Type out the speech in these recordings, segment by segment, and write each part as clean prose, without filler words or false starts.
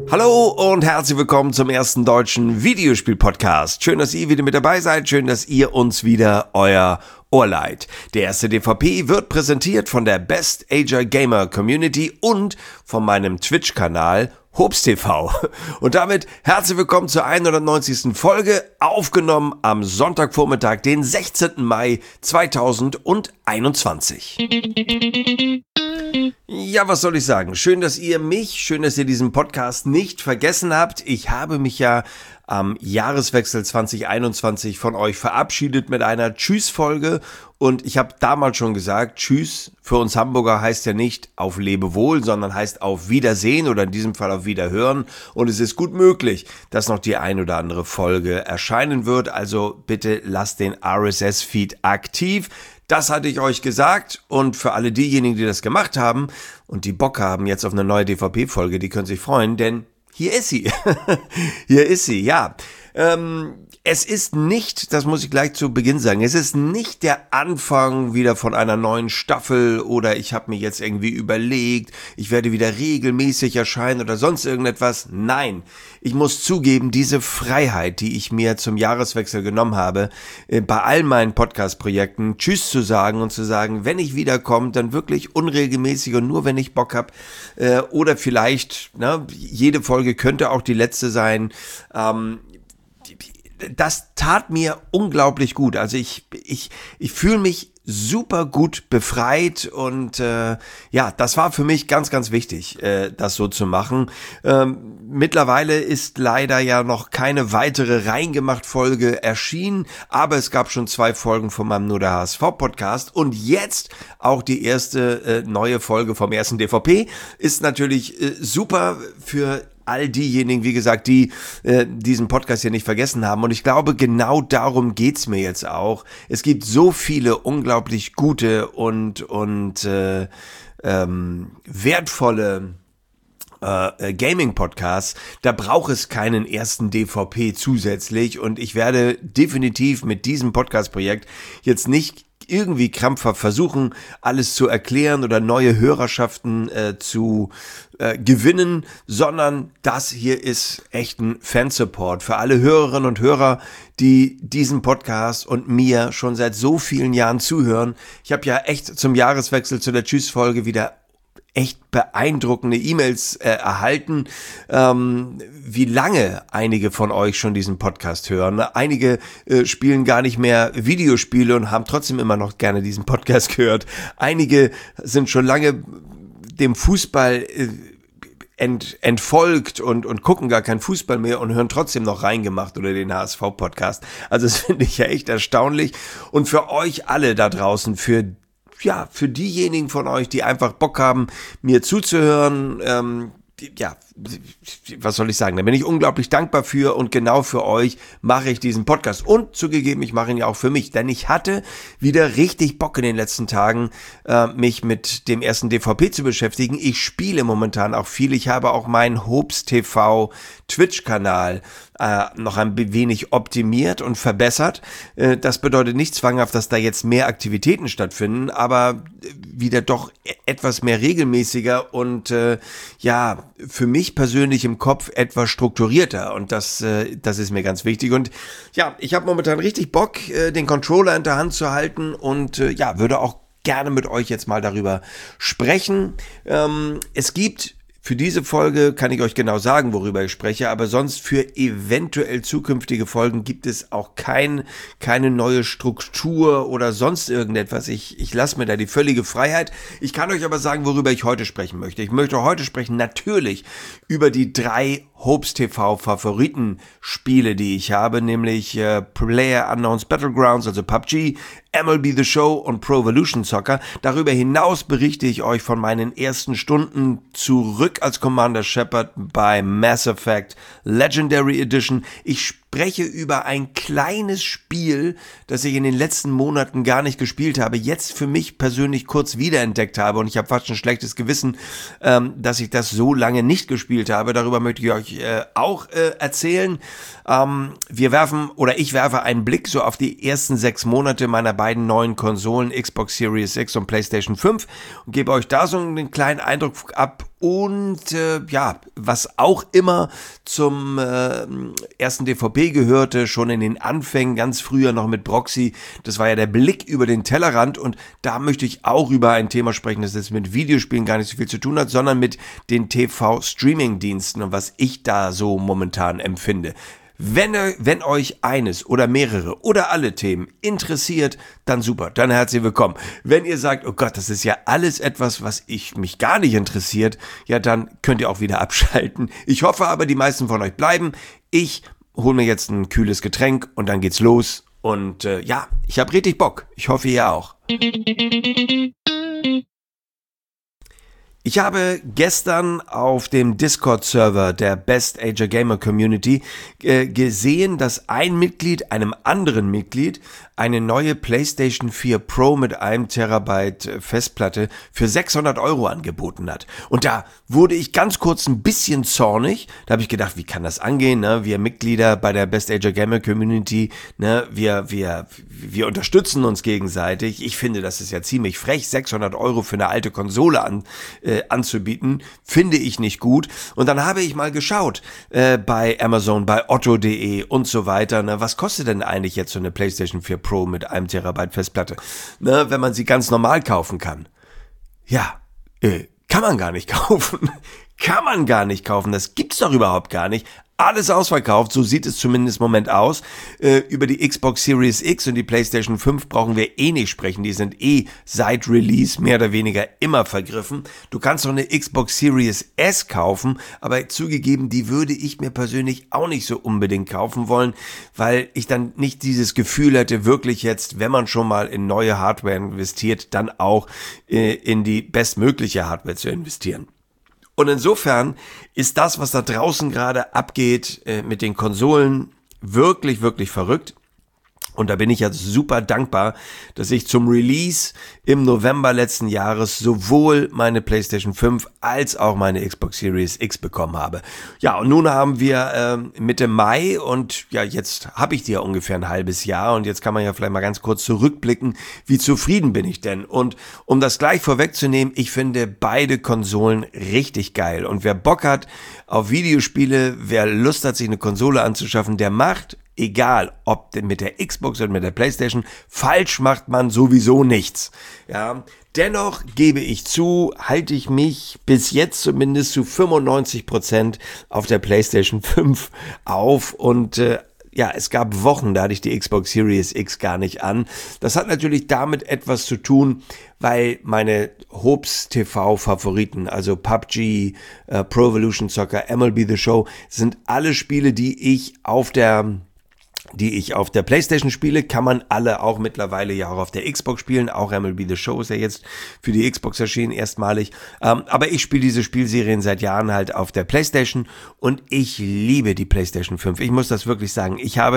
Hallo und herzlich willkommen zum ersten deutschen Videospiel-Podcast. Schön, dass ihr wieder mit dabei seid. Schön, dass ihr uns wieder euer Ohr leiht. Der erste DVP wird präsentiert von der Best Ager Gamer Community und von meinem Twitch-Kanal HobsTV. Und damit herzlich willkommen zur 190. Folge, aufgenommen am Sonntagvormittag, den 16. Mai 2021. Ja, was soll ich sagen? Schön, dass ihr diesen Podcast nicht vergessen habt. Ich habe mich ja am Jahreswechsel 2021 von euch verabschiedet mit einer Tschüss-Folge und ich habe damals schon gesagt, Tschüss für uns Hamburger heißt ja nicht auf Lebewohl, sondern heißt auf Wiedersehen oder in diesem Fall auf Wiederhören und es ist gut möglich, dass noch die ein oder andere Folge erscheinen wird, also bitte lasst den RSS-Feed aktiv. Das hatte ich euch gesagt und für alle diejenigen, die das gemacht haben und die Bock haben jetzt auf eine neue DVP-Folge, die können sich freuen, denn hier ist sie. Hier ist sie, ja. Es ist nicht, das muss ich gleich zu Beginn sagen, es ist nicht der Anfang wieder von einer neuen Staffel oder ich habe mir jetzt irgendwie überlegt, ich werde wieder regelmäßig erscheinen oder sonst irgendetwas. Nein, ich muss zugeben, diese Freiheit, die ich mir zum Jahreswechsel genommen habe, bei all meinen Podcast-Projekten Tschüss zu sagen und zu sagen, wenn ich wiederkomme, dann wirklich unregelmäßig und nur wenn ich Bock habe oder vielleicht, jede Folge könnte auch die letzte sein, das tat mir unglaublich gut. Also ich fühle mich super gut befreit und das war für mich ganz, ganz wichtig, das so zu machen. Mittlerweile ist leider ja noch keine weitere Reingemacht-Folge erschienen, aber es gab schon 2 Folgen von meinem Nur der HSV-Podcast und jetzt auch die erste neue Folge vom ersten DVP ist natürlich super für all diejenigen, wie gesagt, die diesen Podcast hier nicht vergessen haben. Und ich glaube, genau darum geht's mir jetzt auch. Es gibt so viele unglaublich gute und wertvolle Gaming-Podcasts, da braucht es keinen ersten DVP zusätzlich und ich werde definitiv mit diesem Podcast-Projekt jetzt nicht irgendwie krampfhaft versuchen, alles zu erklären oder neue Hörerschaften zu gewinnen, sondern das hier ist echt ein Fansupport für alle Hörerinnen und Hörer, die diesem Podcast und mir schon seit so vielen Jahren zuhören. Ich habe ja echt zum Jahreswechsel zu der Tschüss-Folge wieder echt beeindruckende E-Mails erhalten, wie lange einige von euch schon diesen Podcast hören. Einige spielen gar nicht mehr Videospiele und haben trotzdem immer noch gerne diesen Podcast gehört. Einige sind schon lange dem Fußball entfolgt und gucken gar keinen Fußball mehr und hören trotzdem noch Reingemacht oder den HSV-Podcast. Also das finde ich ja echt erstaunlich. Und für euch alle da draußen, für diejenigen von euch, die einfach Bock haben, mir zuzuhören, was soll ich sagen, da bin ich unglaublich dankbar für und genau für euch mache ich diesen Podcast und zugegeben, ich mache ihn ja auch für mich, denn ich hatte wieder richtig Bock in den letzten Tagen, mich mit dem ersten DVP zu beschäftigen. Ich spiele momentan auch viel, ich habe auch meinen HobsTV Twitch-Kanal noch ein wenig optimiert und verbessert. Das bedeutet nicht zwanghaft, dass da jetzt mehr Aktivitäten stattfinden, aber wieder doch etwas mehr regelmäßiger und für mich persönlich im Kopf etwas strukturierter und das ist mir ganz wichtig und ja, ich habe momentan richtig Bock, den Controller in der Hand zu halten und würde auch gerne mit euch jetzt mal darüber sprechen. Es gibt für diese Folge, kann ich euch genau sagen, worüber ich spreche, aber sonst für eventuell zukünftige Folgen gibt es auch keine neue Struktur oder sonst irgendetwas. Ich lasse mir da die völlige Freiheit. Ich kann euch aber sagen, worüber ich heute sprechen möchte. Ich möchte heute sprechen natürlich über die 3 HobsTV Favoritenspiele, die ich habe, nämlich PlayerUnknown's Battlegrounds, also PUBG, MLB The Show und Pro Evolution Soccer. Darüber hinaus berichte ich euch von meinen ersten Stunden zurück als Commander Shepard bei Mass Effect Legendary Edition. Ich spreche über ein kleines Spiel, das ich in den letzten Monaten gar nicht gespielt habe, jetzt für mich persönlich kurz wiederentdeckt habe und ich habe fast ein schlechtes Gewissen, dass ich das so lange nicht gespielt habe. Darüber möchte ich euch auch erzählen. Ich werfe einen Blick so auf die ersten 6 Monate meiner beiden neuen Konsolen, Xbox Series X und PlayStation 5 und gebe euch da so einen kleinen Eindruck ab Und was auch immer zum ersten DVB gehörte, schon in den Anfängen, ganz früher noch mit Broxy, das war ja der Blick über den Tellerrand, und da möchte ich auch über ein Thema sprechen, das jetzt mit Videospielen gar nicht so viel zu tun hat, sondern mit den TV-Streaming-Diensten und was ich da so momentan empfinde. Wenn euch eines oder mehrere oder alle Themen interessiert, dann super, dann herzlich willkommen. Wenn ihr sagt, oh Gott, das ist ja alles etwas, was mich gar nicht interessiert, ja, dann könnt ihr auch wieder abschalten. Ich hoffe aber, die meisten von euch bleiben. Ich hole mir jetzt ein kühles Getränk und dann geht's los. Und ich habe richtig Bock. Ich hoffe, ihr auch. Ich habe gestern auf dem Discord-Server der Best Ager Gamer Community gesehen, dass ein Mitglied einem anderen Mitglied eine neue PlayStation 4 Pro mit 1 Terabyte Festplatte für 600 € angeboten hat. Und da wurde ich ganz kurz ein bisschen zornig. Da habe ich gedacht, wie kann das angehen? Ne? Wir Mitglieder bei der Best Ager Gamer Community, ne? wir unterstützen uns gegenseitig. Ich finde, das ist ja ziemlich frech, 600 € für eine alte Konsole anzubieten, finde ich nicht gut. Und dann habe ich mal geschaut bei Amazon, bei Otto.de und so weiter. Ne? Was kostet denn eigentlich jetzt so eine PlayStation 4 Pro mit 1 Terabyte Festplatte, ne, wenn man sie ganz normal kaufen kann? Ja, kann man gar nicht kaufen. Kann man gar nicht kaufen. Das gibt's doch überhaupt gar nicht. Alles ausverkauft, so sieht es zumindest im Moment aus. Über die Xbox Series X und die PlayStation 5 brauchen wir nicht sprechen. Die sind seit Release mehr oder weniger immer vergriffen. Du kannst noch eine Xbox Series S kaufen, aber zugegeben, die würde ich mir persönlich auch nicht so unbedingt kaufen wollen, weil ich dann nicht dieses Gefühl hätte, wirklich jetzt, wenn man schon mal in neue Hardware investiert, dann auch in die bestmögliche Hardware zu investieren. Und insofern ist das, was da draußen gerade abgeht mit den Konsolen, wirklich, wirklich verrückt. Und da bin ich jetzt super dankbar, dass ich zum Release im November letzten Jahres sowohl meine PlayStation 5 als auch meine Xbox Series X bekommen habe. Ja, und nun haben wir Mitte Mai und ja, jetzt habe ich die ja ungefähr ein halbes Jahr und jetzt kann man ja vielleicht mal ganz kurz zurückblicken, wie zufrieden bin ich denn? Und um das gleich vorwegzunehmen, ich finde beide Konsolen richtig geil. Und wer Bock hat auf Videospiele, wer Lust hat, sich eine Konsole anzuschaffen, der macht, egal ob mit der Xbox oder mit der PlayStation, falsch macht man sowieso nichts. Ja, dennoch gebe ich zu, halte ich mich bis jetzt zumindest zu 95% auf der PlayStation 5 auf und es gab Wochen, da hatte ich die Xbox Series X gar nicht an. Das hat natürlich damit etwas zu tun, weil meine Hobbs-TV-Favoriten, also PUBG, Pro Evolution Soccer, MLB The Show, sind alle Spiele, die ich auf der PlayStation spiele, kann man alle auch mittlerweile ja auch auf der Xbox spielen. Auch MLB The Show ist ja jetzt für die Xbox erschienen, erstmalig. Aber ich spiele diese Spielserien seit Jahren halt auf der PlayStation und ich liebe die PlayStation 5. Ich muss das wirklich sagen.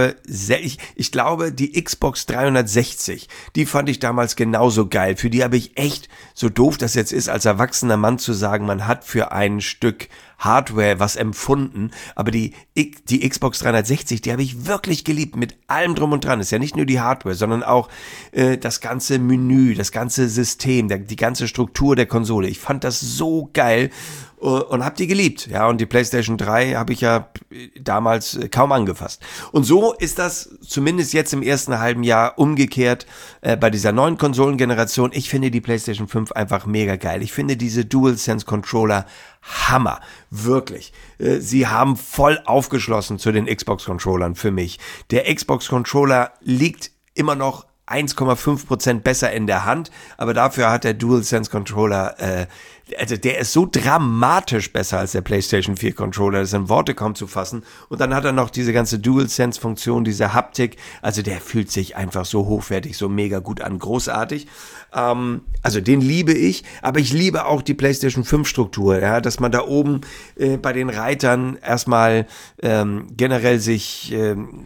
Ich glaube, die Xbox 360, die fand ich damals genauso geil. Für die habe ich echt, so doof das jetzt ist, als erwachsener Mann zu sagen, man hat für ein Stück Hardware was empfunden, aber die Xbox 360, die habe ich wirklich geliebt, mit allem drum und dran. Ist ja nicht nur die Hardware, sondern auch das ganze Menü, das ganze System, die ganze Struktur der Konsole. Ich fand das so geil und habe die geliebt. Ja, und die PlayStation 3 habe ich ja damals kaum angefasst. Und so ist das zumindest jetzt im ersten halben Jahr umgekehrt bei dieser neuen Konsolengeneration. Ich finde die PlayStation 5 einfach mega geil. Ich finde diese DualSense Controller Hammer, wirklich. Sie haben voll aufgeschlossen zu den Xbox-Controllern für mich. Der Xbox-Controller liegt immer noch 1,5% besser in der Hand, aber dafür hat der DualSense Controller, also der ist so dramatisch besser als der PlayStation 4 Controller, das sind Worte kaum zu fassen. Und dann hat er noch diese ganze DualSense Funktion, diese Haptik, also der fühlt sich einfach so hochwertig, so mega gut an, großartig. Also den liebe ich, aber ich liebe auch die PlayStation 5 Struktur, ja, dass man da oben bei den Reitern erstmal generell sich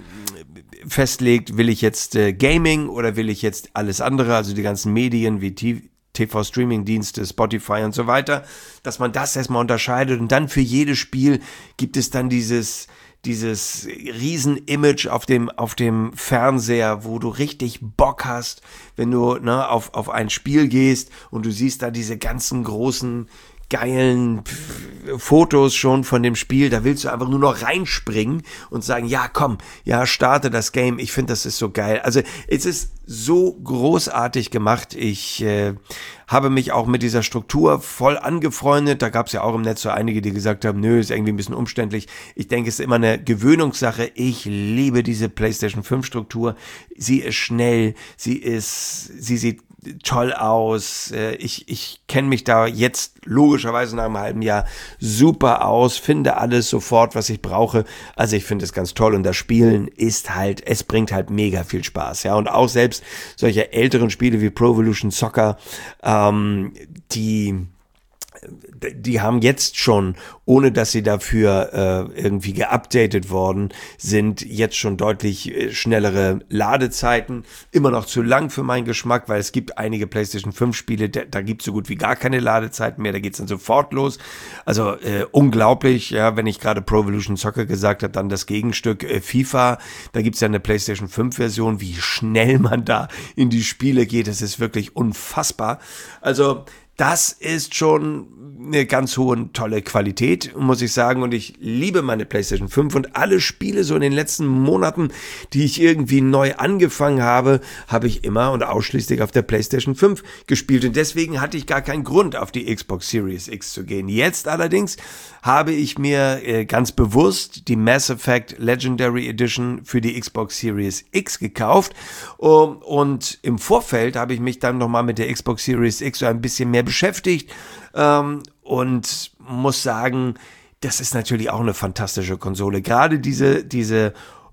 festlegt, will ich jetzt Gaming oder will ich jetzt alles andere, also die ganzen Medien wie TV-Streaming-Dienste, Spotify und so weiter, dass man das erstmal unterscheidet und dann für jedes Spiel gibt es dann dieses Riesen-Image auf dem Fernseher, wo du richtig Bock hast, wenn du auf ein Spiel gehst und du siehst da diese ganzen großen geilen Fotos schon von dem Spiel, da willst du einfach nur noch reinspringen und sagen, ja komm, ja starte das Game, ich finde das ist so geil. Also es ist so großartig gemacht, ich habe mich auch mit dieser Struktur voll angefreundet, da gab es ja auch im Netz so einige, die gesagt haben, nö, ist irgendwie ein bisschen umständlich. Ich denke, es ist immer eine Gewöhnungssache, ich liebe diese PlayStation 5 Struktur, sie ist schnell, sie sieht toll aus. Ich kenne mich da jetzt logischerweise nach einem halben Jahr super aus, finde alles sofort, was ich brauche. Also ich finde es ganz toll und das Spielen ist halt, es bringt halt mega viel Spaß. Ja, und auch selbst solche älteren Spiele wie Pro Evolution Soccer, die haben jetzt schon, ohne dass sie dafür irgendwie geupdatet worden sind, jetzt schon deutlich schnellere Ladezeiten. Immer noch zu lang für meinen Geschmack, weil es gibt einige PlayStation 5 Spiele, da gibt es so gut wie gar keine Ladezeiten mehr, da geht's dann sofort los. Also unglaublich, ja, wenn ich gerade Pro Evolution Soccer gesagt habe, dann das Gegenstück FIFA, da gibt's ja eine PlayStation 5 Version, wie schnell man da in die Spiele geht, das ist wirklich unfassbar. Also das ist schon eine ganz hohe und tolle Qualität, muss ich sagen. Und ich liebe meine PlayStation 5 und alle Spiele so in den letzten Monaten, die ich irgendwie neu angefangen habe, habe ich immer und ausschließlich auf der PlayStation 5 gespielt. Und deswegen hatte ich gar keinen Grund, auf die Xbox Series X zu gehen. Jetzt allerdings habe ich mir ganz bewusst die Mass Effect Legendary Edition für die Xbox Series X gekauft. Und im Vorfeld habe ich mich dann nochmal mit der Xbox Series X so ein bisschen mehr beschäftigt und muss sagen, das ist natürlich auch eine fantastische Konsole. Gerade diese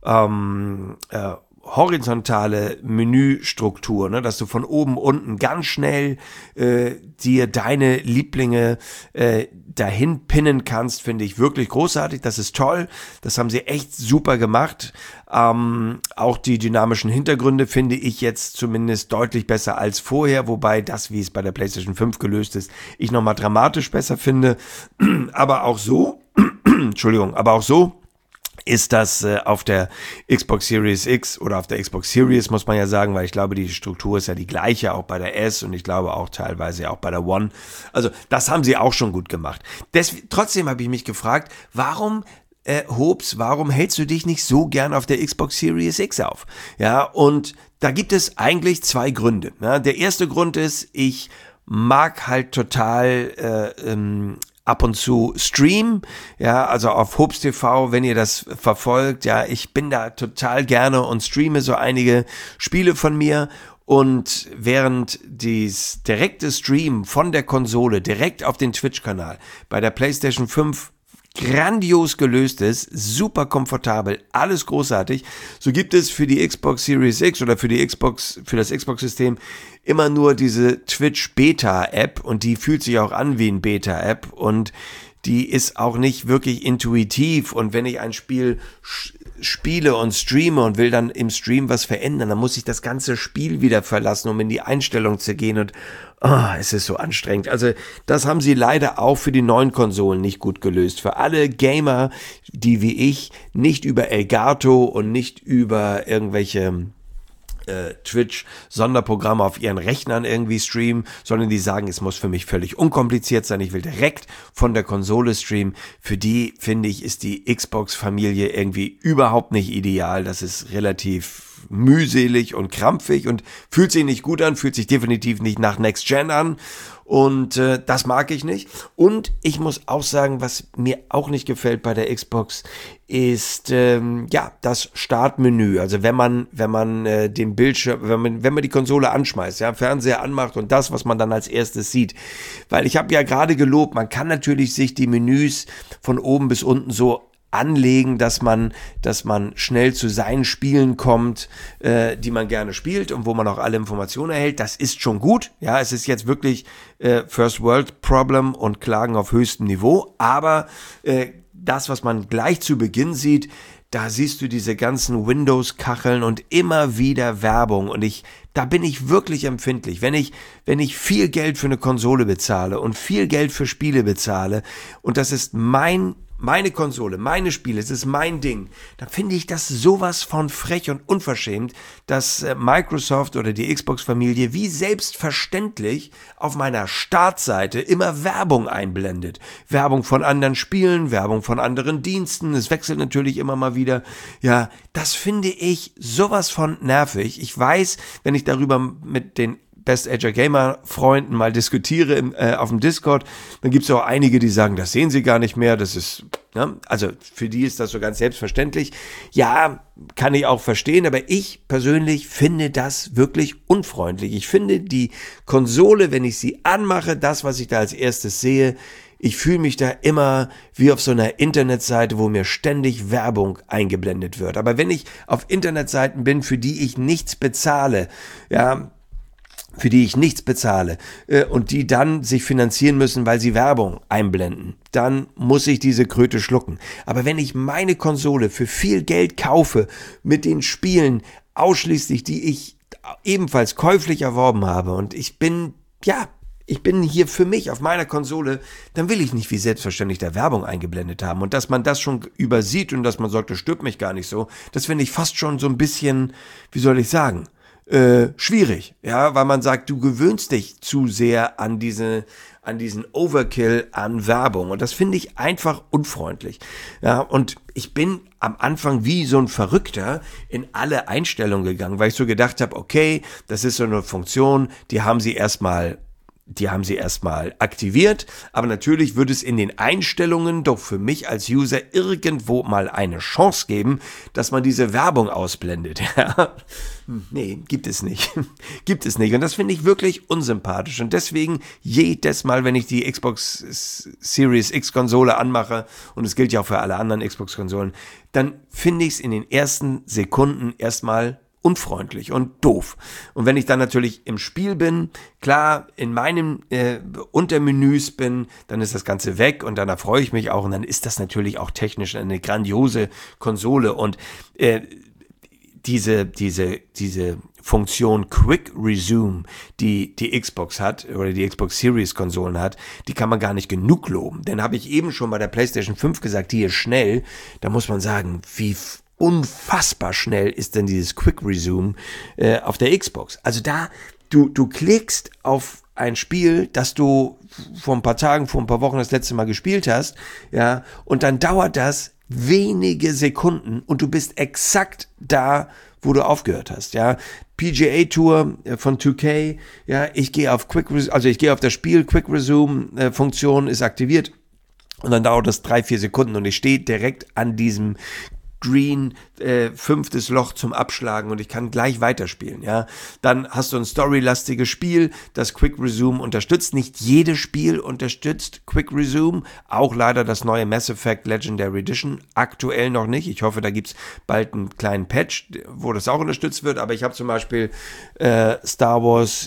horizontale Menüstruktur, ne, dass du von oben unten ganz schnell dir deine Lieblinge dahin pinnen kannst, finde ich wirklich großartig. Das ist toll. Das haben sie echt super gemacht. Auch die dynamischen Hintergründe finde ich jetzt zumindest deutlich besser als vorher, wobei das, wie es bei der PlayStation 5 gelöst ist, ich nochmal dramatisch besser finde. Aber auch so, ist das auf der Xbox Series X oder auf der Xbox Series, muss man ja sagen, weil ich glaube, die Struktur ist ja die gleiche, auch bei der S und ich glaube auch teilweise auch bei der One. Also das haben sie auch schon gut gemacht. Trotzdem habe ich mich gefragt, warum hältst du dich nicht so gern auf der Xbox Series X auf? Ja, und da gibt es eigentlich zwei Gründe. Ja, der erste Grund ist, ich mag halt total ab und zu streamen, ja, also auf Hopes TV, wenn ihr das verfolgt, ja, ich bin da total gerne und streame so einige Spiele von mir. Und während dies direkte Stream von der Konsole direkt auf den Twitch-Kanal bei der PlayStation 5 grandios gelöst ist, super komfortabel, alles großartig, so gibt es für die Xbox Series X oder für das Xbox-System immer nur diese Twitch Beta-App und die fühlt sich auch an wie ein Beta-App und die ist auch nicht wirklich intuitiv und wenn ich ein Spiel spiele und streame und will dann im Stream was verändern, dann muss ich das ganze Spiel wieder verlassen, um in die Einstellung zu gehen und es ist so anstrengend. Also das haben sie leider auch für die neuen Konsolen nicht gut gelöst. Für alle Gamer, die wie ich nicht über Elgato und nicht über irgendwelche Twitch-Sonderprogramme auf ihren Rechnern irgendwie streamen, sondern die sagen, es muss für mich völlig unkompliziert sein, ich will direkt von der Konsole streamen. Für die, finde ich, ist die Xbox-Familie irgendwie überhaupt nicht ideal. Das ist relativ mühselig und krampfig und fühlt sich nicht gut an, fühlt sich definitiv nicht nach Next Gen an und das mag ich nicht. Und ich muss auch sagen, was mir auch nicht gefällt bei der Xbox ist das Startmenü. Also wenn man den Bildschirm, wenn man die Konsole anschmeißt, ja, Fernseher anmacht und das, was man dann als erstes sieht. Weil ich habe ja gerade gelobt, man kann natürlich sich die Menüs von oben bis unten so anlegen, dass man schnell zu seinen Spielen kommt, die man gerne spielt und wo man auch alle Informationen erhält. Das ist schon gut. Ja, es ist jetzt wirklich First World Problem und Klagen auf höchstem Niveau. Aber das, was man gleich zu Beginn sieht, da siehst du diese ganzen Windows-Kacheln und immer wieder Werbung. Und da bin ich wirklich empfindlich. Wenn ich viel Geld für eine Konsole bezahle und viel Geld für Spiele bezahle und das ist mein meine Konsole, meine Spiele, es ist mein Ding, dann finde ich das sowas von frech und unverschämt, dass Microsoft oder die Xbox-Familie wie selbstverständlich auf meiner Startseite immer Werbung einblendet. Werbung von anderen Spielen, Werbung von anderen Diensten, es wechselt natürlich immer mal wieder. Ja, das finde ich sowas von nervig. Ich weiß, wenn ich darüber mit den Best Age Gamer Freunden mal diskutiere auf dem Discord, dann gibt es auch einige, die sagen, das sehen sie gar nicht mehr, das ist, ja, also für die ist das so ganz selbstverständlich. Ja, kann ich auch verstehen, aber ich persönlich finde das wirklich unfreundlich. Ich finde die Konsole, wenn ich sie anmache, das, was ich da als erstes sehe, ich fühle mich da immer wie auf so einer Internetseite, wo mir ständig Werbung eingeblendet wird. Aber wenn ich auf Internetseiten bin, für die ich nichts bezahle, ja, und die dann sich finanzieren müssen, weil sie Werbung einblenden, dann muss ich diese Kröte schlucken. Aber wenn ich meine Konsole für viel Geld kaufe, mit den Spielen ausschließlich, die ich ebenfalls käuflich erworben habe und ich bin hier für mich auf meiner Konsole, dann will ich nicht wie selbstverständlich da Werbung eingeblendet haben. Und dass man das schon übersieht und dass man sagt, das stört mich gar nicht so, das finde ich fast schon so ein bisschen, wie soll ich sagen, schwierig, ja, weil man sagt, du gewöhnst dich zu sehr an diesen Overkill an Werbung und das finde ich einfach unfreundlich, ja, und ich bin am Anfang wie so ein Verrückter in alle Einstellungen gegangen, weil ich so gedacht habe, okay, das ist so eine Funktion, die haben sie erstmal aktiviert, aber natürlich wird es in den Einstellungen doch für mich als User irgendwo mal eine Chance geben, dass man diese Werbung ausblendet. Nee, gibt es nicht. Gibt es nicht. Und das finde ich wirklich unsympathisch. Und deswegen jedes Mal, wenn ich die Xbox Series X Konsole anmache, und es gilt ja auch für alle anderen Xbox Konsolen, dann finde ich es in den ersten Sekunden erstmal unfreundlich und doof. Und wenn ich dann natürlich im Spiel bin, klar, in meinem Untermenüs bin, dann ist das Ganze weg und dann erfreue ich mich auch und dann ist das natürlich auch technisch eine grandiose Konsole und diese Funktion Quick Resume, die Xbox hat oder die Xbox Series Konsolen hat, die kann man gar nicht genug loben. Denn habe ich eben schon bei der PlayStation 5 gesagt, die ist schnell, da muss man sagen, wie unfassbar schnell ist denn dieses Quick Resume auf der Xbox. Also da, du klickst auf ein Spiel, das du vor ein paar Tagen, vor ein paar Wochen das letzte Mal gespielt hast, ja, und dann dauert das wenige Sekunden und du bist exakt da, wo du aufgehört hast, ja. PGA Tour von 2K, ja, ich gehe auf das Spiel, Quick Resume Funktion ist aktiviert und dann dauert das 3-4 Sekunden und ich stehe direkt an diesem Green, 5. Loch zum Abschlagen und ich kann gleich weiterspielen, ja. Dann hast du ein storylastiges Spiel, das Quick Resume unterstützt. Nicht jedes Spiel unterstützt Quick Resume, auch leider das neue Mass Effect Legendary Edition, aktuell noch nicht. Ich hoffe, da gibt's bald einen kleinen Patch, wo das auch unterstützt wird, aber ich habe zum Beispiel Star Wars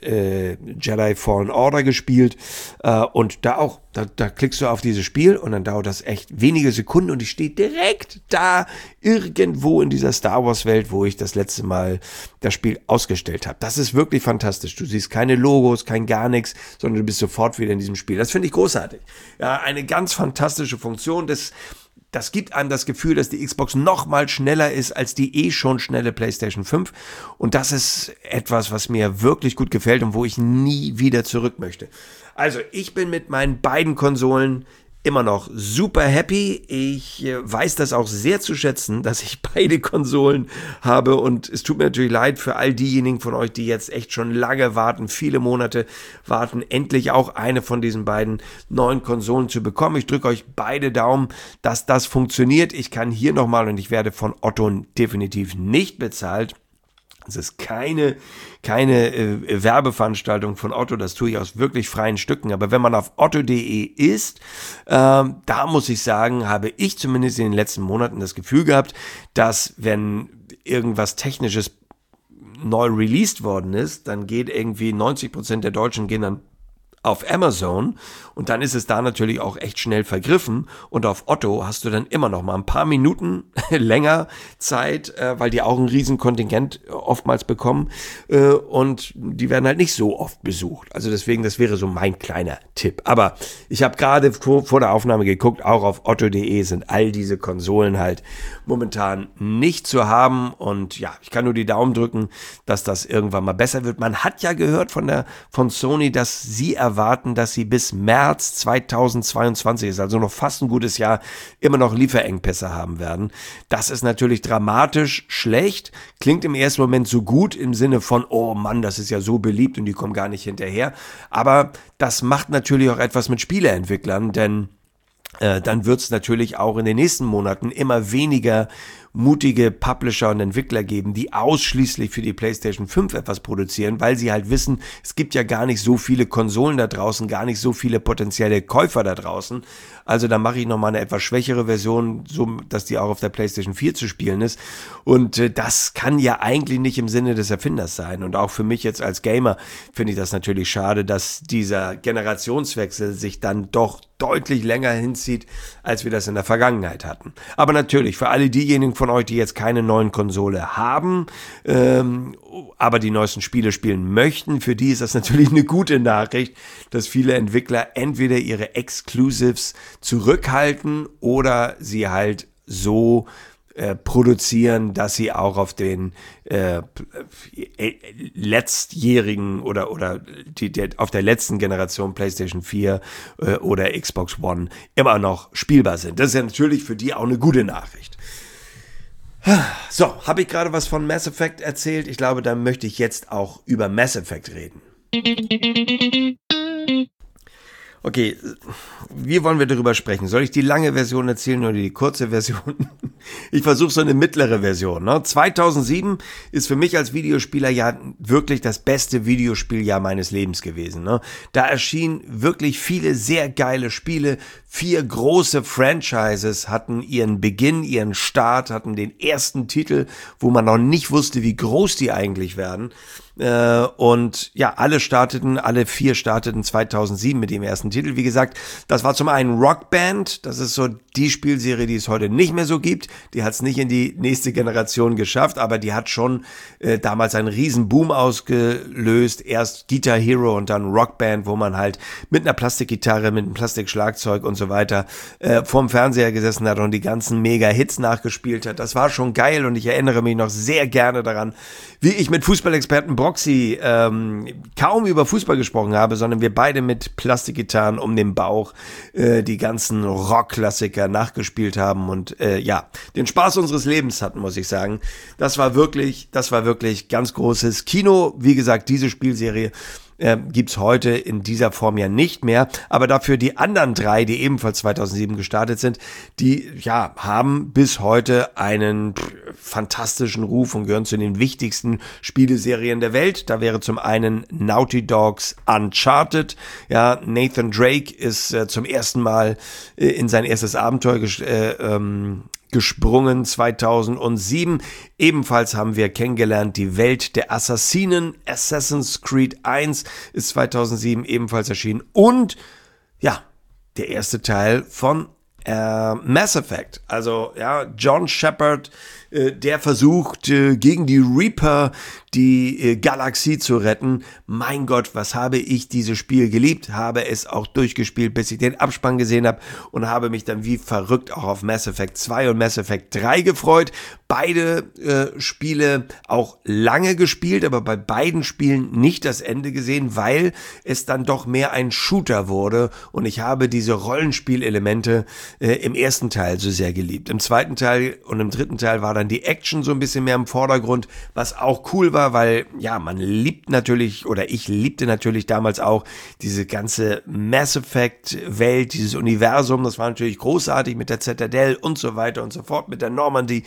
Jedi Fallen Order gespielt und da klickst du auf dieses Spiel und dann dauert das echt wenige Sekunden und ich stehe direkt da irgendwo in dieser Star Wars Welt, wo ich das letzte Mal das Spiel ausgestellt habe. Das ist wirklich fantastisch. Du siehst keine Logos, kein gar nichts, sondern du bist sofort wieder in diesem Spiel. Das finde ich großartig. Ja, eine ganz fantastische Funktion. Das gibt einem das Gefühl, dass die Xbox noch mal schneller ist als die schon schnelle PlayStation 5. Und das ist etwas, was mir wirklich gut gefällt und wo ich nie wieder zurück möchte. Also, ich bin mit meinen beiden Konsolen immer noch super happy. Ich weiß das auch sehr zu schätzen, dass ich beide Konsolen habe und es tut mir natürlich leid für all diejenigen von euch, die jetzt echt schon lange warten, viele Monate warten, endlich auch eine von diesen beiden neuen Konsolen zu bekommen. Ich drücke euch beide Daumen, dass das funktioniert. Ich kann hier nochmal und ich werde von Otto definitiv nicht bezahlt. Es ist keine Werbeveranstaltung von Otto, das tue ich aus wirklich freien Stücken. Aber wenn man auf otto.de ist, da muss ich sagen, habe ich zumindest in den letzten Monaten das Gefühl gehabt, dass wenn irgendwas Technisches neu released worden ist, dann geht irgendwie 90% der Deutschen gehen dann auf Amazon und dann ist es da natürlich auch echt schnell vergriffen und auf Otto hast du dann immer noch mal ein paar Minuten länger Zeit, weil die auch ein riesen Kontingent oftmals bekommen und die werden halt nicht so oft besucht. Also deswegen, das wäre so mein kleiner Tipp. Aber ich habe gerade vor der Aufnahme geguckt, auch auf otto.de sind all diese Konsolen halt momentan nicht zu haben und ja, ich kann nur die Daumen drücken, dass das irgendwann mal besser wird. Man hat ja gehört von Sony, dass sie erwarten, dass sie bis März 2022 ist, also noch fast ein gutes Jahr, immer noch Lieferengpässe haben werden. Das ist natürlich dramatisch schlecht, klingt im ersten Moment so gut im Sinne von, oh Mann, das ist ja so beliebt und die kommen gar nicht hinterher. Aber das macht natürlich auch etwas mit Spieleentwicklern, denn dann wird es natürlich auch in den nächsten Monaten immer weniger mutige Publisher und Entwickler geben, die ausschließlich für die PlayStation 5 etwas produzieren, weil sie halt wissen, es gibt ja gar nicht so viele Konsolen da draußen, gar nicht so viele potenzielle Käufer da draußen. Also da mache ich nochmal eine etwas schwächere Version, so dass die auch auf der PlayStation 4 zu spielen ist. Und das kann ja eigentlich nicht im Sinne des Erfinders sein. Und auch für mich jetzt als Gamer finde ich das natürlich schade, dass dieser Generationswechsel sich dann doch deutlich länger hinzieht, als wir das in der Vergangenheit hatten. Aber natürlich, für alle diejenigen von euch, die jetzt keine neuen Konsole haben, aber die neuesten Spiele spielen möchten, für die ist das natürlich eine gute Nachricht, dass viele Entwickler entweder ihre Exclusives zurückhalten oder sie halt so produzieren, dass sie auch auf den letztjährigen oder auf der letzten Generation PlayStation 4 oder Xbox One immer noch spielbar sind. Das ist ja natürlich für die auch eine gute Nachricht. So, habe ich gerade was von Mass Effect erzählt? Ich glaube, da möchte ich jetzt auch über Mass Effect reden. Okay, wie wollen wir darüber sprechen? Soll ich die lange Version erzählen oder die kurze Version? Ich versuche so eine mittlere Version. 2007 ist für mich als Videospieler ja wirklich das beste Videospieljahr meines Lebens gewesen. Da erschienen wirklich viele sehr geile Spiele. 4 große Franchises hatten ihren Beginn, ihren Start, hatten den ersten Titel, wo man noch nicht wusste, wie groß die eigentlich werden. Und ja, alle 4 starteten 2007 mit dem ersten Titel. Wie gesagt, das war zum einen Rock Band. Das ist so die Spielserie, die es heute nicht mehr so gibt. Die hat es nicht in die nächste Generation geschafft, aber die hat schon damals einen riesen Boom ausgelöst. Erst Guitar Hero und dann Rock Band, wo man halt mit einer Plastikgitarre, mit einem Plastikschlagzeug und so weiter vorm Fernseher gesessen hat und die ganzen Mega-Hits nachgespielt hat. Das war schon geil und ich erinnere mich noch sehr gerne daran, wie ich mit Fußballexperten Broxy kaum über Fußball gesprochen habe, sondern wir beide mit Plastikgitarren um den Bauch die ganzen Rockklassiker nachgespielt haben und ja, den Spaß unseres Lebens hatten, muss ich sagen. Das war wirklich ganz großes Kino. Wie gesagt, diese Spielserie gibt's heute in dieser Form ja nicht mehr, aber dafür die anderen 3, die ebenfalls 2007 gestartet sind, die ja haben bis heute einen fantastischen Ruf und gehören zu den wichtigsten Spieleserien der Welt. Da wäre zum einen Naughty Dogs Uncharted. Ja, Nathan Drake ist zum ersten Mal in sein erstes Abenteuer gesprungen 2007. Ebenfalls haben wir kennengelernt die Welt der Assassinen. Assassin's Creed 1 ist 2007 ebenfalls erschienen. Und ja, der erste Teil von Mass Effect. Also ja, John Shepard, der versucht gegen die Reaper die Galaxie zu retten. Mein Gott, was habe ich dieses Spiel geliebt, habe es auch durchgespielt, bis ich den Abspann gesehen habe und habe mich dann wie verrückt auch auf Mass Effect 2 und Mass Effect 3 gefreut. Beide Spiele auch lange gespielt, aber bei beiden Spielen nicht das Ende gesehen, weil es dann doch mehr ein Shooter wurde und ich habe diese Rollenspielelemente im ersten Teil so sehr geliebt. Im zweiten Teil und im dritten Teil war dann die Action so ein bisschen mehr im Vordergrund, was auch cool war, weil ja, man liebt natürlich, oder ich liebte natürlich damals auch diese ganze Mass Effect Welt, dieses Universum, das war natürlich großartig mit der Zitadelle und so weiter und so fort, mit der Normandy,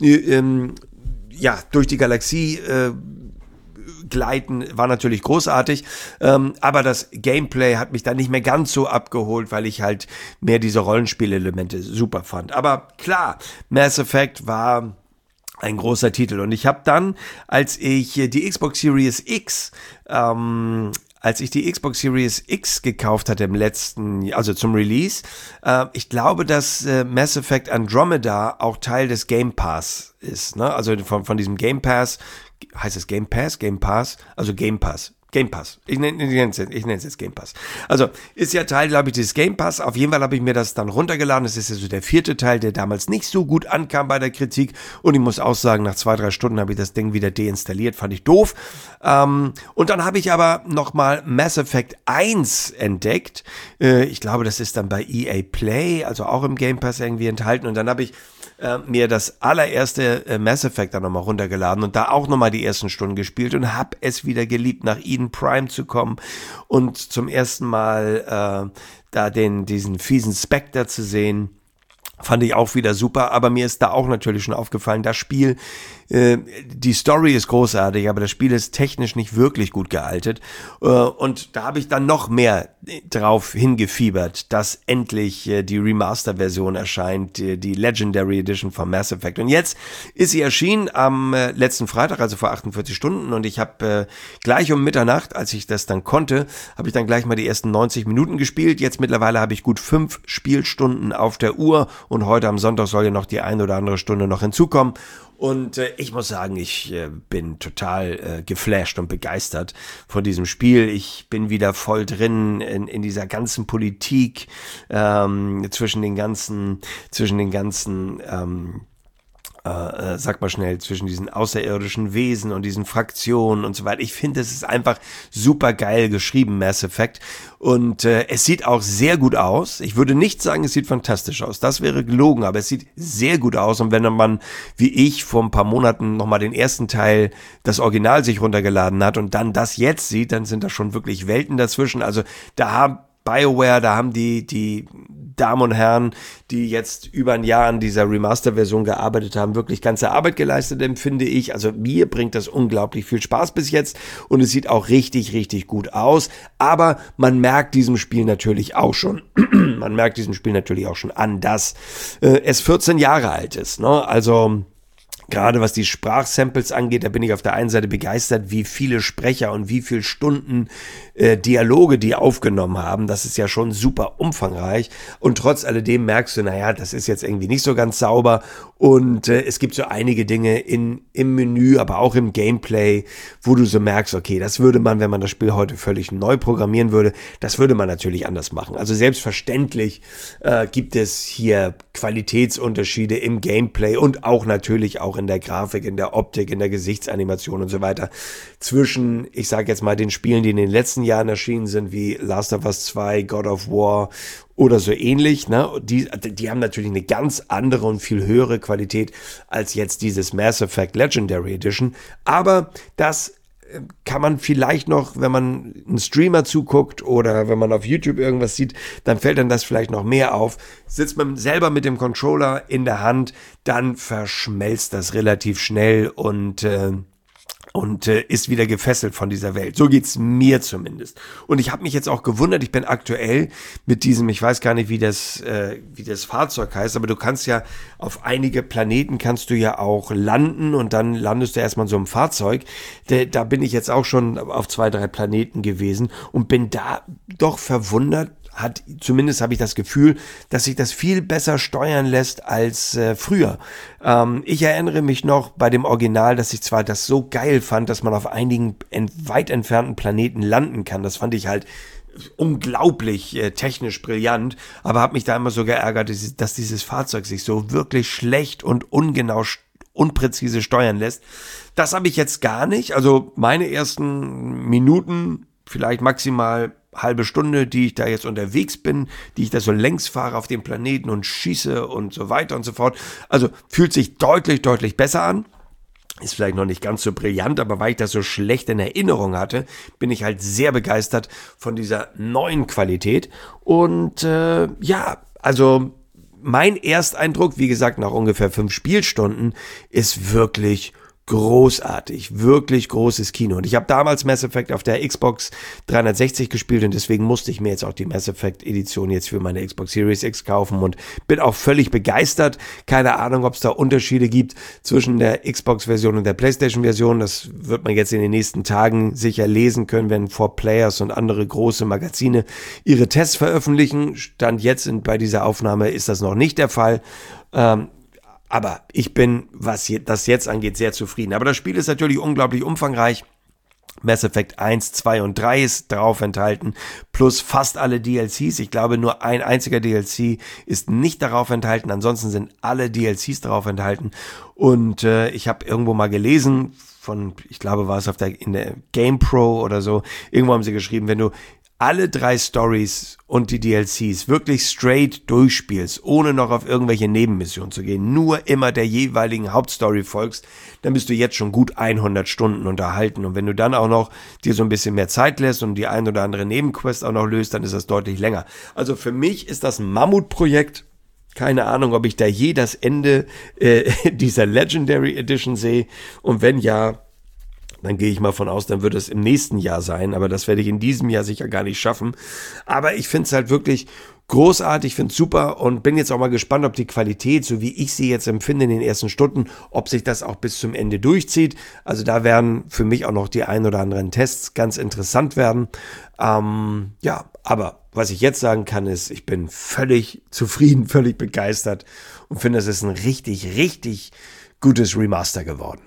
ja, durch die Galaxie gleiten, war natürlich großartig, aber das Gameplay hat mich dann nicht mehr ganz so abgeholt, weil ich halt mehr diese Rollenspielelemente super fand. Aber klar, Mass Effect war ein großer Titel und ich habe dann, als ich die Xbox Series X als ich die Xbox Series X gekauft hatte also zum Release, ich glaube, dass Mass Effect Andromeda auch Teil des Game Pass ist, ne? Also von diesem Game Pass, heißt es Game Pass? Game Pass? Also Game Pass. Game Pass. Ich nenne es jetzt Game Pass. Also ist ja Teil, glaube ich, des Game Pass. Auf jeden Fall habe ich mir das dann runtergeladen. Das ist ja so der 4. Teil, der damals nicht so gut ankam bei der Kritik. Und ich muss auch sagen, nach 2-3 Stunden habe ich das Ding wieder deinstalliert. Fand ich doof. Und dann habe ich aber nochmal Mass Effect 1 entdeckt. Ich glaube, das ist dann bei EA Play, also auch im Game Pass irgendwie enthalten. Und dann habe ich mir das allererste Mass Effect dann nochmal runtergeladen und da auch nochmal die ersten Stunden gespielt und habe es wieder geliebt, nach Eden Prime zu kommen und zum ersten Mal da diesen fiesen Spectre zu sehen. Fand ich auch wieder super, aber mir ist da auch natürlich schon aufgefallen, das Spiel, die Story ist großartig, aber das Spiel ist technisch nicht wirklich gut gealtet. Und da habe ich dann noch mehr drauf hingefiebert, dass endlich die Remaster-Version erscheint, die Legendary Edition von Mass Effect. Und jetzt ist sie erschienen am letzten Freitag, also vor 48 Stunden. Und ich habe gleich um Mitternacht, als ich das dann konnte, habe ich dann gleich mal die ersten 90 Minuten gespielt. Jetzt mittlerweile habe ich gut 5 Spielstunden auf der Uhr. Und heute am Sonntag soll ja noch die eine oder andere Stunde noch hinzukommen. Und ich muss sagen, ich bin total geflasht und begeistert von diesem Spiel. Ich bin wieder voll drin in dieser ganzen Politik zwischen den ganzen sag mal schnell, zwischen diesen außerirdischen Wesen und diesen Fraktionen und so weiter. Ich finde, es ist einfach super geil geschrieben, Mass Effect. Und es sieht auch sehr gut aus. Ich würde nicht sagen, es sieht fantastisch aus. Das wäre gelogen, aber es sieht sehr gut aus. Und wenn man, wie ich, vor ein paar Monaten nochmal den ersten Teil, das Original sich runtergeladen hat und dann das jetzt sieht, dann sind da schon wirklich Welten dazwischen. Also da haben BioWare, da haben die Damen und Herren, die jetzt über ein Jahr an dieser Remaster-Version gearbeitet haben, wirklich ganze Arbeit geleistet, empfinde ich. Also mir bringt das unglaublich viel Spaß bis jetzt und es sieht auch richtig, richtig gut aus. Aber man merkt diesem Spiel natürlich auch schon, an, dass es 14 Jahre alt ist, ne? Also gerade was die Sprachsamples angeht, da bin ich auf der einen Seite begeistert, wie viele Sprecher und wie viele Stunden Dialoge die aufgenommen haben. Das ist ja schon super umfangreich. Und trotz alledem merkst du, naja, das ist jetzt irgendwie nicht so ganz sauber. Und es gibt so einige Dinge im Menü, aber auch im Gameplay, wo du so merkst, okay, das würde man, wenn man das Spiel heute völlig neu programmieren würde, das würde man natürlich anders machen. Also selbstverständlich gibt es hier Qualitätsunterschiede im Gameplay und auch natürlich auch in der Grafik, in der Optik, in der Gesichtsanimation und so weiter zwischen, ich sage jetzt mal, den Spielen, die in den letzten Jahren erschienen sind, wie Last of Us 2, God of War oder so ähnlich, ne? Die haben natürlich eine ganz andere und viel höhere Qualität als jetzt dieses Mass Effect Legendary Edition, aber das kann man vielleicht noch, wenn man einen Streamer zuguckt oder wenn man auf YouTube irgendwas sieht, dann fällt dann das vielleicht noch mehr auf. Sitzt man selber mit dem Controller in der Hand, dann verschmelzt das relativ schnell und ist wieder gefesselt von dieser Welt. So geht's mir zumindest. Und ich habe mich jetzt auch gewundert, ich bin aktuell mit diesem, ich weiß gar nicht, wie das Fahrzeug heißt, aber du kannst ja auf einige Planeten kannst du ja auch landen und dann landest du erstmal in so einem Fahrzeug. Da bin ich jetzt auch schon auf 2-3 Planeten gewesen und bin da doch verwundert, zumindest habe ich das Gefühl, dass sich das viel besser steuern lässt als früher. Ich erinnere mich noch bei dem Original, dass ich zwar das so geil fand, dass man auf einigen weit entfernten Planeten landen kann. Das fand ich halt unglaublich technisch brillant, aber habe mich da immer so geärgert, dass dieses Fahrzeug sich so wirklich schlecht und unpräzise steuern lässt. Das habe ich jetzt gar nicht. Also meine ersten Minuten, vielleicht maximal halbe Stunde, die ich da jetzt unterwegs bin, die ich da so längs fahre auf dem Planeten und schieße und so weiter und so fort. Also fühlt sich deutlich, deutlich besser an. Ist vielleicht noch nicht ganz so brillant, aber weil ich das so schlecht in Erinnerung hatte, bin ich halt sehr begeistert von dieser neuen Qualität. Und also mein Ersteindruck, wie gesagt, nach ungefähr 5 Spielstunden, ist wirklich großartig, wirklich großes Kino. Und ich habe damals Mass Effect auf der Xbox 360 gespielt und deswegen musste ich mir jetzt auch die Mass Effect Edition jetzt für meine Xbox Series X kaufen und bin auch völlig begeistert. Keine Ahnung, ob es da Unterschiede gibt zwischen der Xbox-Version und der PlayStation-Version. Das wird man jetzt in den nächsten Tagen sicher lesen können, wenn 4Players und andere große Magazine ihre Tests veröffentlichen. Stand jetzt bei dieser Aufnahme ist das noch nicht der Fall. Aber ich bin, was das jetzt angeht, sehr zufrieden. Aber das Spiel ist natürlich unglaublich umfangreich. Mass Effect 1, 2 und 3 ist darauf enthalten, plus fast alle DLCs. Ich glaube, nur ein einziger DLC ist nicht darauf enthalten. Ansonsten sind alle DLCs darauf enthalten. Und ich habe irgendwo mal gelesen, ich glaube, war es in der GamePro oder so, irgendwo haben sie geschrieben, wenn du alle 3 Stories und die DLCs wirklich straight durchspielst, ohne noch auf irgendwelche Nebenmissionen zu gehen, nur immer der jeweiligen Hauptstory folgst, dann bist du jetzt schon gut 100 Stunden unterhalten. Und wenn du dann auch noch dir so ein bisschen mehr Zeit lässt und die ein oder andere Nebenquest auch noch löst, dann ist das deutlich länger. Also für mich ist das ein Mammutprojekt. Keine Ahnung, ob ich da je das Ende dieser Legendary Edition sehe. Und wenn ja, dann gehe ich mal von aus, dann wird es im nächsten Jahr sein, aber das werde ich in diesem Jahr sicher gar nicht schaffen. Aber ich finde es halt wirklich großartig, finde es super und bin jetzt auch mal gespannt, ob die Qualität, so wie ich sie jetzt empfinde in den ersten Stunden, ob sich das auch bis zum Ende durchzieht. Also da werden für mich auch noch die ein oder anderen Tests ganz interessant werden. Ja, aber was ich jetzt sagen kann, ist, ich bin völlig zufrieden, völlig begeistert und finde, es ist ein richtig, richtig gutes Remaster geworden.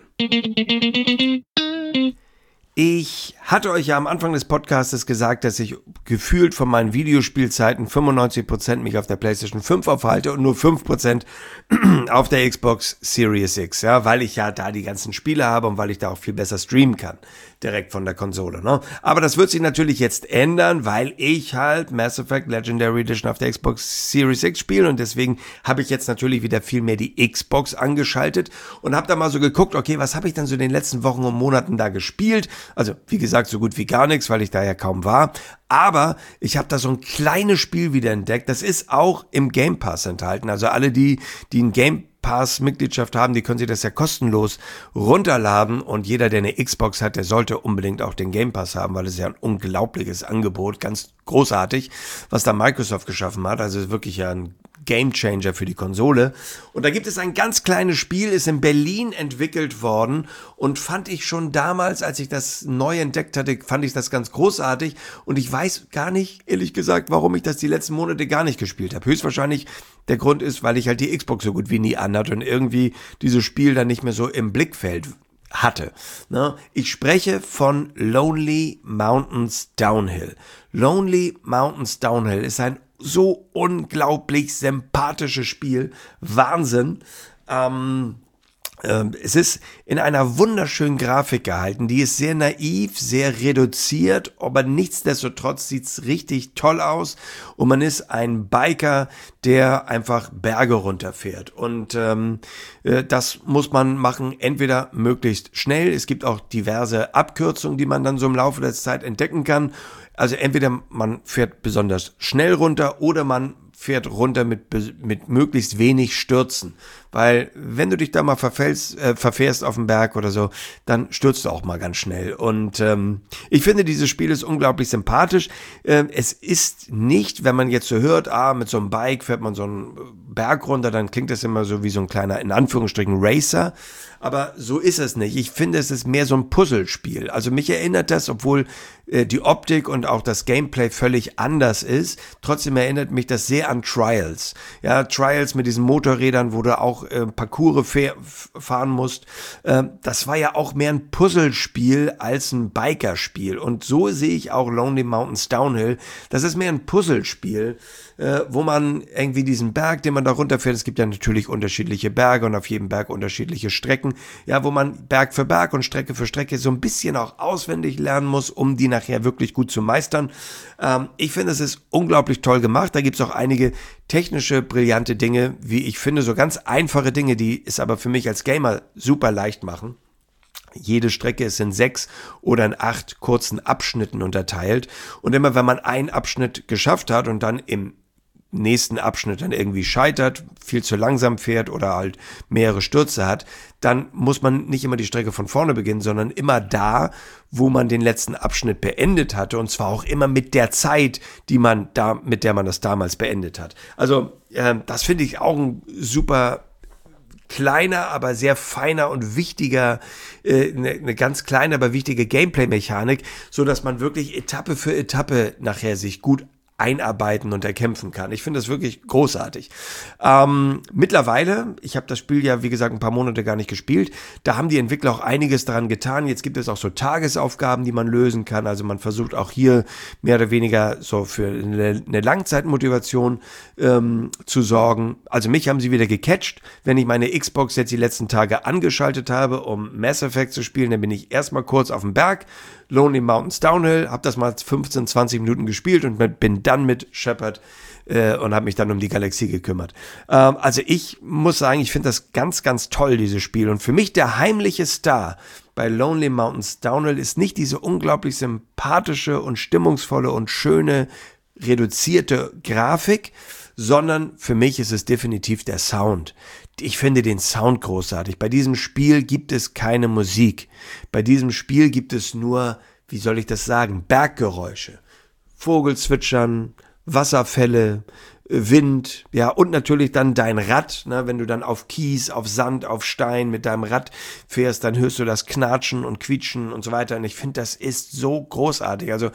Ich hatte euch ja am Anfang des Podcastes gesagt, dass ich gefühlt von meinen Videospielzeiten 95% mich auf der PlayStation 5 aufhalte und nur 5% auf der Xbox Series X, ja, weil ich ja da die ganzen Spiele habe und weil ich da auch viel besser streamen kann, direkt von der Konsole, ne? Aber das wird sich natürlich jetzt ändern, weil ich halt Mass Effect Legendary Edition auf der Xbox Series X spiele und deswegen habe ich jetzt natürlich wieder viel mehr die Xbox angeschaltet und habe da mal so geguckt, okay, was habe ich denn so in den letzten Wochen und Monaten da gespielt? Also, wie gesagt, so gut wie gar nichts, weil ich da ja kaum war. Aber ich habe da so ein kleines Spiel wieder entdeckt. Das ist auch im Game Pass enthalten. Also alle, die einen Game Pass-Mitgliedschaft haben, die können sich das ja kostenlos runterladen. Und jeder, der eine Xbox hat, der sollte unbedingt auch den Game Pass haben, weil es ja ein unglaubliches Angebot, ganz großartig, was da Microsoft geschaffen hat. Also wirklich ja ein Gamechanger für die Konsole. Und da gibt es ein ganz kleines Spiel, ist in Berlin entwickelt worden und fand ich schon damals, als ich das neu entdeckt hatte, fand ich das ganz großartig und ich weiß gar nicht, ehrlich gesagt, warum ich das die letzten Monate gar nicht gespielt habe. Höchstwahrscheinlich der Grund ist, weil ich halt die Xbox so gut wie nie anhatte und irgendwie dieses Spiel dann nicht mehr so im Blickfeld hatte. Ne? Ich spreche von Lonely Mountains Downhill. Lonely Mountains Downhill ist ein so unglaublich sympathisches Spiel. Wahnsinn. Es ist in einer wunderschönen Grafik gehalten. Die ist sehr naiv, sehr reduziert, aber nichtsdestotrotz sieht's richtig toll aus. Und man ist ein Biker, der einfach Berge runterfährt. Und das muss man machen, entweder möglichst schnell. Es gibt auch diverse Abkürzungen, die man dann so im Laufe der Zeit entdecken kann. Also entweder man fährt besonders schnell runter oder man fährt runter mit möglichst wenig Stürzen. Weil wenn du dich da mal verfährst auf dem Berg oder so, dann stürzt du auch mal ganz schnell. Und ich finde, dieses Spiel ist unglaublich sympathisch. Es ist nicht, wenn man jetzt so hört, mit so einem Bike fährt man so einen Berg runter, dann klingt das immer so wie so ein kleiner, in Anführungsstrichen, Racer. Aber so ist es nicht. Ich finde, es ist mehr so ein Puzzlespiel. Also mich erinnert das, obwohl die Optik und auch das Gameplay völlig anders ist. Trotzdem erinnert mich das sehr an Trials. Ja, Trials mit diesen Motorrädern, wo du auch Parcours fahren musst. Das war ja auch mehr ein Puzzlespiel als ein Bikerspiel. Und so sehe ich auch Lonely Mountains Downhill. Das ist mehr ein Puzzlespiel, wo man irgendwie diesen Berg, den man da runterfährt, es gibt ja natürlich unterschiedliche Berge und auf jedem Berg unterschiedliche Strecken, ja, wo man Berg für Berg und Strecke für Strecke so ein bisschen auch auswendig lernen muss, um die nachher wirklich gut zu meistern. Ich finde, es ist unglaublich toll gemacht. Da gibt es auch einige technische, brillante Dinge, wie ich finde, so ganz einfache Dinge, die es aber für mich als Gamer super leicht machen. Jede Strecke ist in 6 oder in 8 kurzen Abschnitten unterteilt. Und immer wenn man einen Abschnitt geschafft hat und dann im nächsten Abschnitt dann irgendwie scheitert, viel zu langsam fährt oder halt mehrere Stürze hat, dann muss man nicht immer die Strecke von vorne beginnen, sondern immer da, wo man den letzten Abschnitt beendet hatte, und zwar auch immer mit der Zeit, mit der man das damals beendet hat. Also das finde ich auch ein super kleiner, aber sehr feiner und wichtiger, eine ganz kleine, aber wichtige Gameplay-Mechanik, so dass man wirklich Etappe für Etappe nachher sich gut einarbeiten und erkämpfen kann. Ich finde das wirklich großartig. Mittlerweile, ich habe das Spiel ja, wie gesagt, ein paar Monate gar nicht gespielt, da haben die Entwickler auch einiges daran getan. Jetzt gibt es auch so Tagesaufgaben, die man lösen kann. Also man versucht auch hier mehr oder weniger so für eine Langzeitmotivation zu sorgen. Also mich haben sie wieder gecatcht. Wenn ich meine Xbox jetzt die letzten Tage angeschaltet habe, um Mass Effect zu spielen, dann bin ich erstmal kurz auf dem Berg, Lonely Mountains Downhill, habe das mal 15, 20 Minuten gespielt und bin dann mit Shepard und habe mich dann um die Galaxie gekümmert. Also ich muss sagen, ich finde das ganz, ganz toll, dieses Spiel. Und für mich der heimliche Star bei Lonely Mountains Downhill ist nicht diese unglaublich sympathische und stimmungsvolle und schöne, reduzierte Grafik, sondern für mich ist es definitiv der Sound. Ich finde den Sound großartig. Bei diesem Spiel gibt es keine Musik. Bei diesem Spiel gibt es nur, wie soll ich das sagen, Berggeräusche. Vogelzwitschern, Wasserfälle, Wind, ja, und natürlich dann dein Rad, ne, wenn du dann auf Kies, auf Sand, auf Stein mit deinem Rad fährst, dann hörst du das Knatschen und Quietschen und so weiter. Und ich finde, das ist so großartig. Also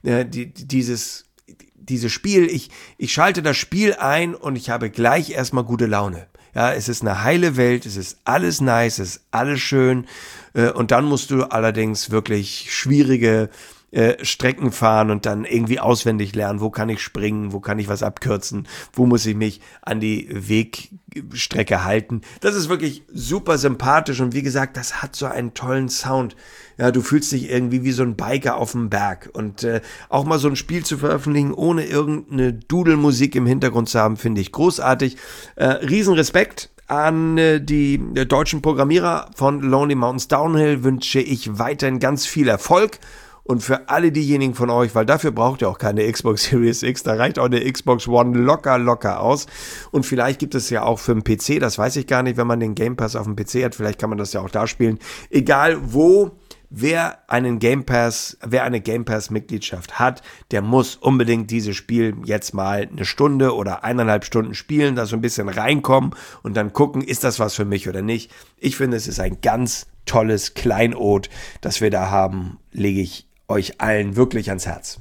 dieses Spiel, ich schalte das Spiel ein und ich habe gleich erstmal gute Laune. Ja, es ist eine heile Welt, es ist alles nice, es ist alles schön, und dann musst du allerdings wirklich schwierige Strecken fahren und dann irgendwie auswendig lernen, wo kann ich springen, wo kann ich was abkürzen, wo muss ich mich an die Wegstrecke halten. Das ist wirklich super sympathisch und wie gesagt, das hat so einen tollen Sound. Ja, du fühlst dich irgendwie wie so ein Biker auf dem Berg und auch mal so ein Spiel zu veröffentlichen, ohne irgendeine Dudelmusik im Hintergrund zu haben, finde ich großartig. Riesenrespekt an die deutschen Programmierer von Lonely Mountains Downhill, wünsche ich weiterhin ganz viel Erfolg. Und für alle diejenigen von euch, weil dafür braucht ihr auch keine Xbox Series X, da reicht auch eine Xbox One locker aus. Und vielleicht gibt es ja auch für den PC, das weiß ich gar nicht, wenn man den Game Pass auf dem PC hat, vielleicht kann man das ja auch da spielen. Egal wo, wer eine Game Pass Mitgliedschaft hat, der muss unbedingt dieses Spiel jetzt mal eine Stunde oder 1,5 Stunden spielen, da so ein bisschen reinkommen und dann gucken, ist das was für mich oder nicht. Ich finde, es ist ein ganz tolles Kleinod, das wir da haben, lege ich euch allen wirklich ans Herz.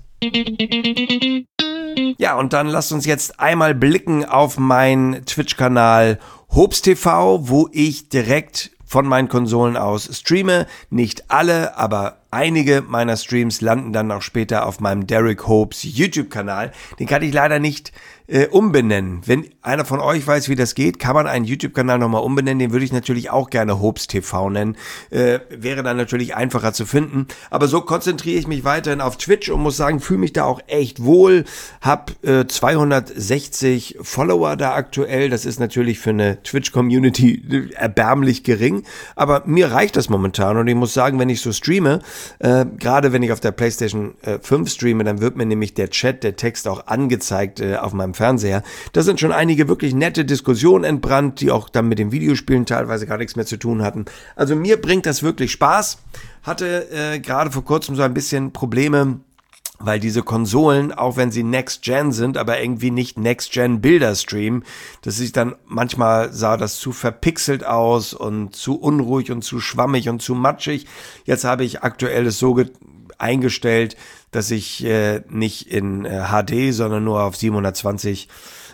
Ja, und dann lasst uns jetzt einmal blicken auf meinen Twitch-Kanal Hobbs TV, wo ich direkt von meinen Konsolen aus streame. Nicht alle, aber einige meiner Streams landen dann auch später auf meinem Derek Hobbs YouTube-Kanal. Den kann ich leider nicht umbenennen. Wenn einer von euch weiß, wie das geht, kann man einen YouTube-Kanal nochmal umbenennen. Den würde ich natürlich auch gerne Hobbs TV nennen. Wäre dann natürlich einfacher zu finden. Aber so konzentriere ich mich weiterhin auf Twitch und muss sagen, fühle mich da auch echt wohl. Hab 260 Follower da aktuell. Das ist natürlich für eine Twitch-Community erbärmlich gering. Aber mir reicht das momentan. Und ich muss sagen, wenn ich so streame, gerade wenn ich auf der PlayStation 5 streame, dann wird mir nämlich der Chat, der Text auch angezeigt auf meinem Fernseher. Da sind schon einige wirklich nette Diskussionen entbrannt, die auch dann mit den Videospielen teilweise gar nichts mehr zu tun hatten. Also mir bringt das wirklich Spaß. Hatte gerade vor kurzem so ein bisschen Probleme, weil diese Konsolen, auch wenn sie Next-Gen sind, aber irgendwie nicht Next-Gen-Bilder streamen, dass ich dann manchmal sah das zu verpixelt aus und zu unruhig und zu schwammig und zu matschig. Jetzt habe ich aktuell es so eingestellt, dass ich nicht in HD, sondern nur auf 720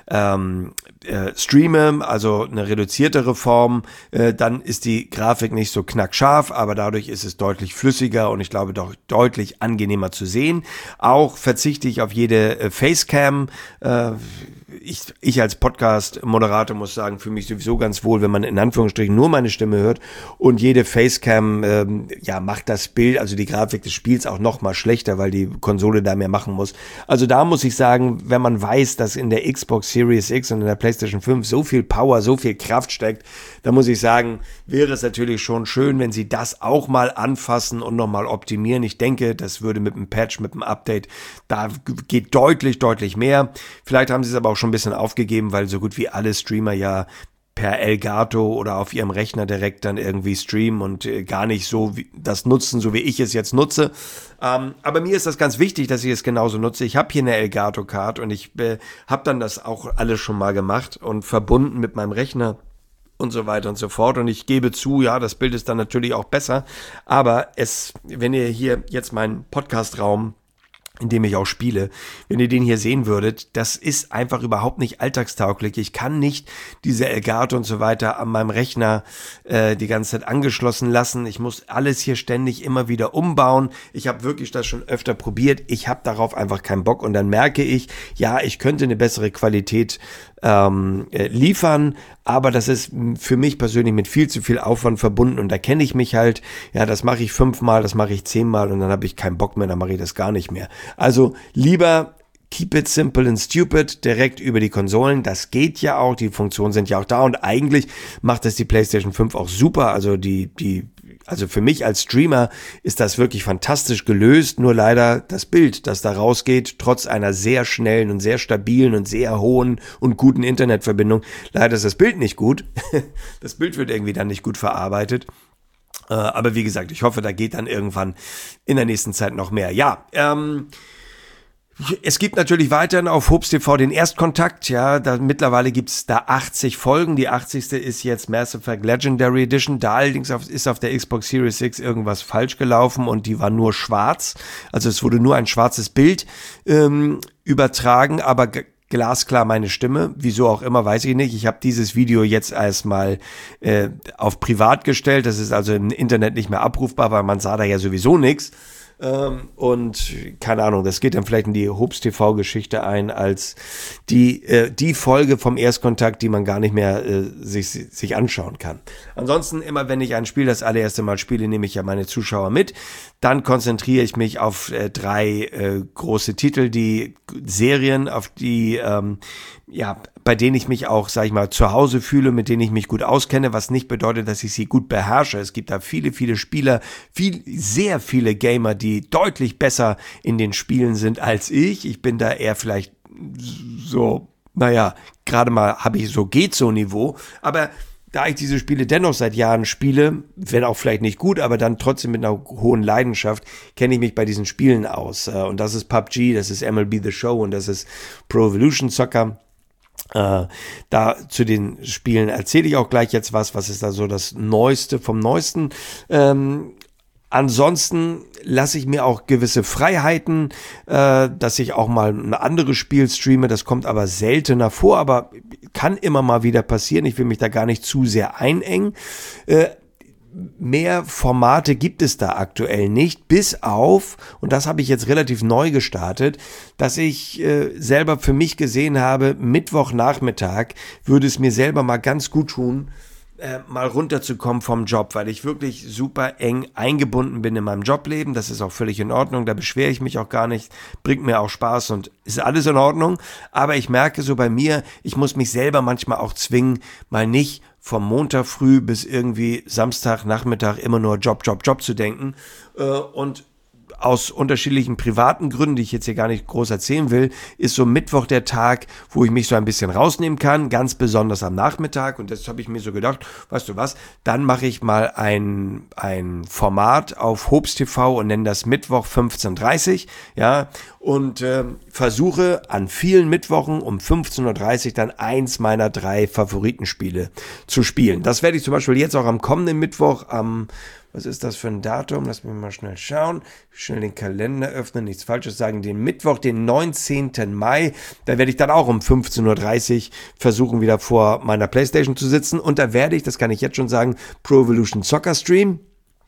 streame, also eine reduziertere Form, dann ist die Grafik nicht so knackscharf, aber dadurch ist es deutlich flüssiger und ich glaube doch deutlich angenehmer zu sehen. Auch verzichte ich auf jede Facecam. Ich als Podcast-Moderator muss sagen, fühle mich sowieso ganz wohl, wenn man in Anführungsstrichen nur meine Stimme hört und jede Facecam macht das Bild, also die Grafik des Spiels auch noch mal schlechter, weil die Konsole da mehr machen muss. Also da muss ich sagen, wenn man weiß, dass in der Xbox Series X und in der PlayStation 5 so viel Power, so viel Kraft steckt, da muss ich sagen, wäre es natürlich schon schön, wenn sie das auch mal anfassen und nochmal optimieren. Ich denke, das würde mit einem Patch, mit einem Update, da geht deutlich, deutlich mehr. Vielleicht haben sie es aber auch schon ein bisschen aufgegeben, weil so gut wie alle Streamer ja per Elgato oder auf ihrem Rechner direkt dann irgendwie streamen und gar nicht so das nutzen, so wie ich es jetzt nutze. Aber mir ist das ganz wichtig, dass ich es genauso nutze. Ich habe hier eine Elgato-Card und ich habe dann das auch alles schon mal gemacht und verbunden mit meinem Rechner und so weiter und so fort. Und ich gebe zu, ja, das Bild ist dann natürlich auch besser. Aber wenn ihr hier jetzt meinen Podcast-Raum, in dem ich auch spiele, wenn ihr den hier sehen würdet, das ist einfach überhaupt nicht alltagstauglich. Ich kann nicht diese Elgato und so weiter an meinem Rechner die ganze Zeit angeschlossen lassen. Ich muss alles hier ständig immer wieder umbauen. Ich habe wirklich das schon öfter probiert. Ich habe darauf einfach keinen Bock und dann merke ich, ja, ich könnte eine bessere Qualität liefern, aber das ist für mich persönlich mit viel zu viel Aufwand verbunden und da kenne ich mich halt, ja, das mache ich 5-mal, das mache ich 10-mal und dann habe ich keinen Bock mehr, dann mache ich das gar nicht mehr. Also lieber keep it simple and stupid, direkt über die Konsolen, das geht ja auch, die Funktionen sind ja auch da und eigentlich macht das die PlayStation 5 auch super, also also für mich als Streamer ist das wirklich fantastisch gelöst, nur leider das Bild, das da rausgeht, trotz einer sehr schnellen und sehr stabilen und sehr hohen und guten Internetverbindung, leider ist das Bild nicht gut. Das Bild wird irgendwie dann nicht gut verarbeitet. Aber wie gesagt, ich hoffe, da geht dann irgendwann in der nächsten Zeit noch mehr. Ja, es gibt natürlich weiterhin auf Hobbs TV den Erstkontakt, ja, mittlerweile gibt's da 80 Folgen, die 80. ist jetzt Mass Effect Legendary Edition, da allerdings ist auf der Xbox Series X irgendwas falsch gelaufen und die war nur schwarz, also es wurde nur ein schwarzes Bild übertragen, aber glasklar meine Stimme, wieso auch immer, weiß ich nicht. Ich habe dieses Video jetzt erstmal auf privat gestellt, das ist also im Internet nicht mehr abrufbar, weil man sah da ja sowieso nichts. Und keine Ahnung, das geht dann vielleicht in die Hobbs TV-Geschichte ein, als die Folge vom Erstkontakt, die man gar nicht mehr sich anschauen kann. Ansonsten immer, wenn ich ein Spiel das allererste Mal spiele, nehme ich ja meine Zuschauer mit. Dann konzentriere ich mich auf 3 große Titel, die Serien, auf die bei denen ich mich auch, sag ich mal, zu Hause fühle, mit denen ich mich gut auskenne, was nicht bedeutet, dass ich sie gut beherrsche. Es gibt da viele, viele Spieler, sehr viele Gamer, die deutlich besser in den Spielen sind als ich. Ich bin da eher vielleicht so, gerade mal habe ich so geht so Niveau, aber da ich diese Spiele dennoch seit Jahren spiele, wenn auch vielleicht nicht gut, aber dann trotzdem mit einer hohen Leidenschaft, kenne ich mich bei diesen Spielen aus. Und das ist PUBG, das ist MLB The Show und das ist Pro Evolution Soccer. Da zu den Spielen erzähle ich auch gleich jetzt was ist da so das Neueste vom Neuesten. Ansonsten lasse ich mir auch gewisse Freiheiten, dass ich auch mal ein anderes Spiel streame, das kommt aber seltener vor, aber kann immer mal wieder passieren, ich will mich da gar nicht zu sehr einengen. Mehr Formate gibt es da aktuell nicht, bis auf, und das habe ich jetzt relativ neu gestartet, dass ich selber für mich gesehen habe, Mittwochnachmittag würde es mir selber mal ganz gut tun, mal runterzukommen vom Job, weil ich wirklich super eng eingebunden bin in meinem Jobleben. Das ist auch völlig in Ordnung, da beschwere ich mich auch gar nicht, bringt mir auch Spaß und ist alles in Ordnung. Aber ich merke so bei mir, ich muss mich selber manchmal auch zwingen, mal nicht vom Montag früh bis irgendwie Samstagnachmittag immer nur Job zu denken. Und aus unterschiedlichen privaten Gründen, die ich jetzt hier gar nicht groß erzählen will, ist so Mittwoch der Tag, wo ich mich so ein bisschen rausnehmen kann, ganz besonders am Nachmittag. Und das habe ich mir so gedacht, weißt du was, dann mache ich mal ein Format auf Hobbs TV und nenne das Mittwoch 15:30, ja, und versuche an vielen Mittwochen um 15:30 Uhr dann eins meiner 3 Favoritenspiele zu spielen. Das werde ich zum Beispiel jetzt auch am kommenden Mittwoch was ist das für ein Datum? Lass mich mal schnell schauen. Schnell den Kalender öffnen, nichts Falsches sagen. Den Mittwoch, den 19. Mai, da werde ich dann auch um 15:30 Uhr versuchen, wieder vor meiner Playstation zu sitzen. Und da werde ich, das kann ich jetzt schon sagen, Pro Evolution Soccer streamen.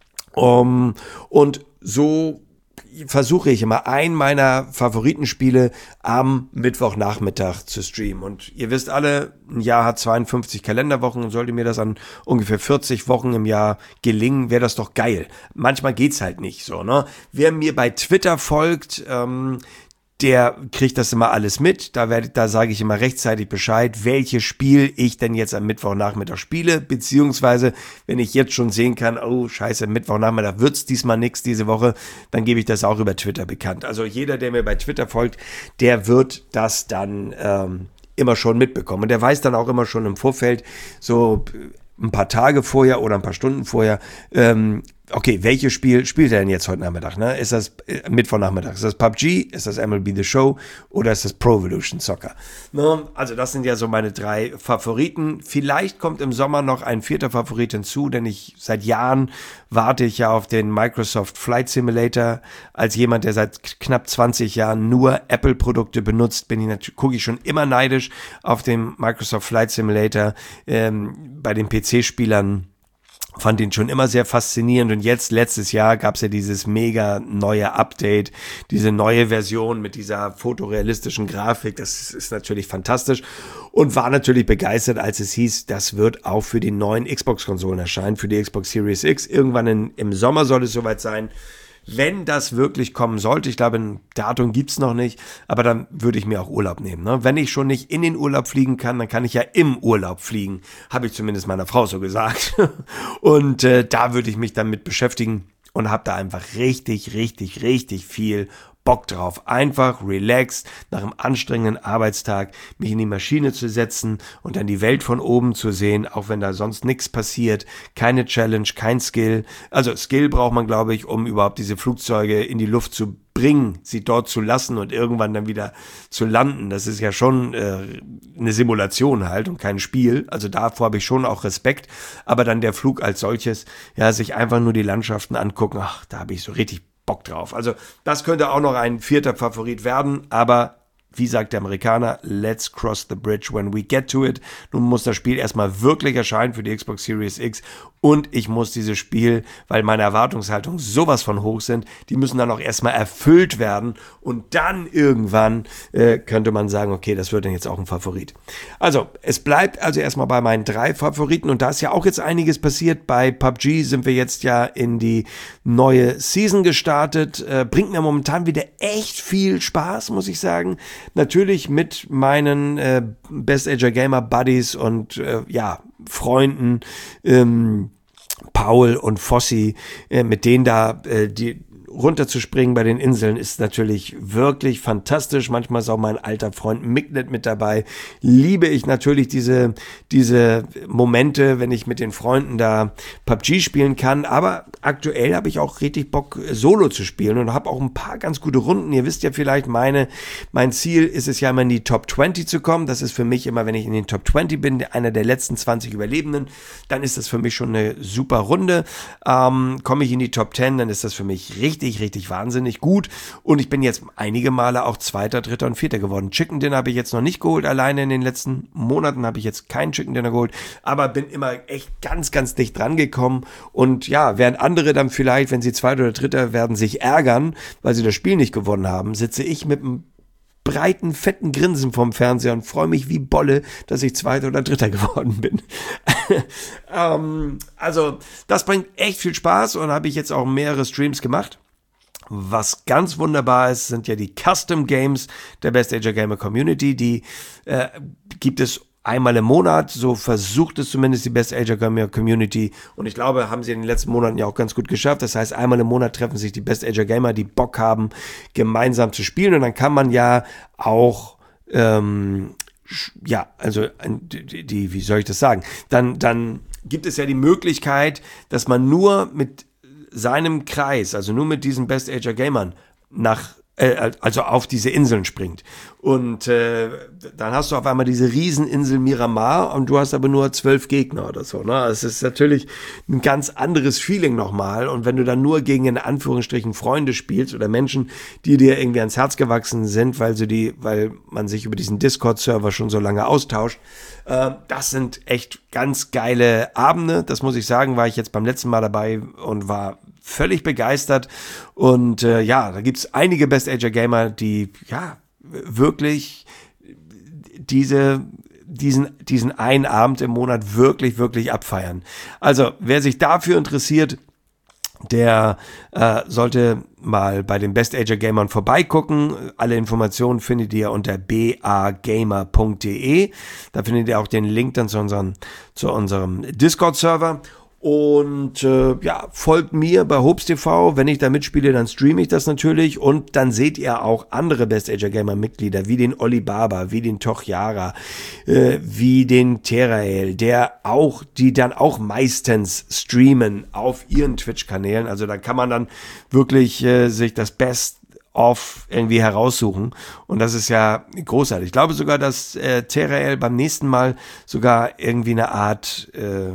Und so versuche ich immer einen meiner Favoritenspiele am Mittwochnachmittag zu streamen. Und ihr wisst alle, ein Jahr hat 52 Kalenderwochen und sollte mir das an ungefähr 40 Wochen im Jahr gelingen, wäre das doch geil. Manchmal geht's halt nicht so, ne? Wer mir bei Twitter folgt, der kriegt das immer alles mit. Da sage ich immer rechtzeitig Bescheid, welches Spiel ich denn jetzt am Mittwochnachmittag spiele, beziehungsweise wenn ich jetzt schon sehen kann, oh scheiße, Mittwochnachmittag wird's diesmal nix diese Woche, dann gebe ich das auch über Twitter bekannt. Also jeder, der mir bei Twitter folgt, der wird das dann immer schon mitbekommen. Und der weiß dann auch immer schon im Vorfeld, so ein paar Tage vorher oder ein paar Stunden vorher, okay, welches Spiel spielt er denn jetzt heute Nachmittag? Ne? Ist das Mittwochnachmittag? Ist das PUBG? Ist das MLB The Show? Oder ist das Pro Evolution Soccer? Ne? Also das sind ja so meine 3 Favoriten. Vielleicht kommt im Sommer noch ein 4. Favorit hinzu, denn seit Jahren warte ich ja auf den Microsoft Flight Simulator. Als jemand, der seit knapp 20 Jahren nur Apple-Produkte benutzt, gucke ich schon immer neidisch auf den Microsoft Flight Simulator. Bei den PC-Spielern fand ihn schon immer sehr faszinierend und jetzt, letztes Jahr, gab es ja dieses mega neue Update, diese neue Version mit dieser fotorealistischen Grafik, das ist natürlich fantastisch und war natürlich begeistert, als es hieß, das wird auch für die neuen Xbox-Konsolen erscheinen, für die Xbox Series X. Irgendwann im Sommer soll es soweit sein. Wenn das wirklich kommen sollte, ich glaube, ein Datum gibt's noch nicht, aber dann würde ich mir auch Urlaub nehmen. Ne? Wenn ich schon nicht in den Urlaub fliegen kann, dann kann ich ja im Urlaub fliegen, habe ich zumindest meiner Frau so gesagt. Und da würde ich mich dann mit beschäftigen und habe da einfach richtig, richtig, richtig viel Bock drauf. Einfach relaxed nach einem anstrengenden Arbeitstag mich in die Maschine zu setzen und dann die Welt von oben zu sehen, auch wenn da sonst nichts passiert. Keine Challenge, kein Skill. Also Skill braucht man, glaube ich, um überhaupt diese Flugzeuge in die Luft zu bringen, sie dort zu lassen und irgendwann dann wieder zu landen. Das ist ja schon eine Simulation halt und kein Spiel. Also davor habe ich schon auch Respekt. Aber dann der Flug als solches, ja, sich einfach nur die Landschaften angucken, ach, da habe ich so richtig Bock drauf. Also das könnte auch noch ein 4. Favorit werden, aber wie sagt der Amerikaner, let's cross the bridge when we get to it. Nun muss das Spiel erstmal wirklich erscheinen für die Xbox Series X und ich muss dieses Spiel, weil meine Erwartungshaltungen sowas von hoch sind, die müssen dann auch erstmal erfüllt werden und dann irgendwann könnte man sagen, okay, das wird dann jetzt auch ein Favorit. Also, es bleibt also erstmal bei meinen 3 Favoriten und da ist ja auch jetzt einiges passiert. Bei PUBG sind wir jetzt ja in die neue Season gestartet, bringt mir momentan wieder echt viel Spaß, muss ich sagen. Natürlich mit meinen Best Age Gamer Buddies und Freunden Paul und Fossi, mit denen da die runterzuspringen bei den Inseln ist natürlich wirklich fantastisch. Manchmal ist auch mein alter Freund Mignet mit dabei. Liebe ich natürlich diese Momente, wenn ich mit den Freunden da PUBG spielen kann. Aber aktuell habe ich auch richtig Bock, Solo zu spielen und habe auch ein paar ganz gute Runden. Ihr wisst ja vielleicht, mein Ziel ist es ja immer in die Top 20 zu kommen. Das ist für mich immer, wenn ich in den Top 20 bin, einer der letzten 20 Überlebenden, dann ist das für mich schon eine super Runde. Komme ich in die Top 10, dann ist das für mich richtig wahnsinnig gut und ich bin jetzt einige Male auch 2., 3. und 4. geworden. Chicken Dinner habe ich jetzt noch nicht geholt, alleine in den letzten Monaten habe ich jetzt keinen Chicken Dinner geholt, aber bin immer echt ganz, ganz dicht dran gekommen und ja, während andere dann vielleicht, wenn sie 2. oder 3. werden, sich ärgern, weil sie das Spiel nicht gewonnen haben, sitze ich mit einem breiten, fetten Grinsen vom Fernseher und freue mich wie Bolle, dass ich 2. oder 3. geworden bin. Also, das bringt echt viel Spaß und habe ich jetzt auch mehrere Streams gemacht. Was ganz wunderbar ist, sind ja die Custom Games der Best Age Gamer Community. Die gibt es einmal im Monat, so versucht es zumindest die Best Age Gamer Community und ich glaube, haben sie in den letzten Monaten ja auch ganz gut geschafft. Das heißt, einmal im Monat treffen sich die Best Age Gamer, die Bock haben, gemeinsam zu spielen und dann kann man ja auch wie soll ich das sagen? Dann gibt es ja die Möglichkeit, dass man nur mit seinem Kreis, also nur mit diesen Best Age Gamern also auf diese Inseln springt. Und dann hast du auf einmal diese Rieseninsel Miramar und du hast aber nur 12 Gegner oder so. Ne? Es ist natürlich ein ganz anderes Feeling nochmal. Und wenn du dann nur gegen in Anführungsstrichen Freunde spielst oder Menschen, die dir irgendwie ans Herz gewachsen sind, weil man sich über diesen Discord-Server schon so lange austauscht, das sind echt ganz geile Abende. Das muss ich sagen, war ich jetzt beim letzten Mal dabei und war völlig begeistert. Und da gibt's einige Best Age Gamer, die wirklich diesen einen Abend im Monat wirklich, wirklich abfeiern. Also, wer sich dafür interessiert, der sollte mal bei den Best Ager Gamern vorbeigucken. Alle Informationen findet ihr unter bagamer.de. Da findet ihr auch den Link dann zu unserem Discord-Server. Und folgt mir bei Hopes TV. Wenn ich da mitspiele, dann streame ich das natürlich. Und dann seht ihr auch andere Best Ager Gamer Mitglieder, wie den Olli Barber, wie den Tochjara, wie den Terael, die dann auch meistens streamen auf ihren Twitch-Kanälen. Also da kann man dann wirklich sich das Best-of irgendwie heraussuchen. Und das ist ja großartig. Ich glaube sogar, dass Terael beim nächsten Mal sogar irgendwie eine Art,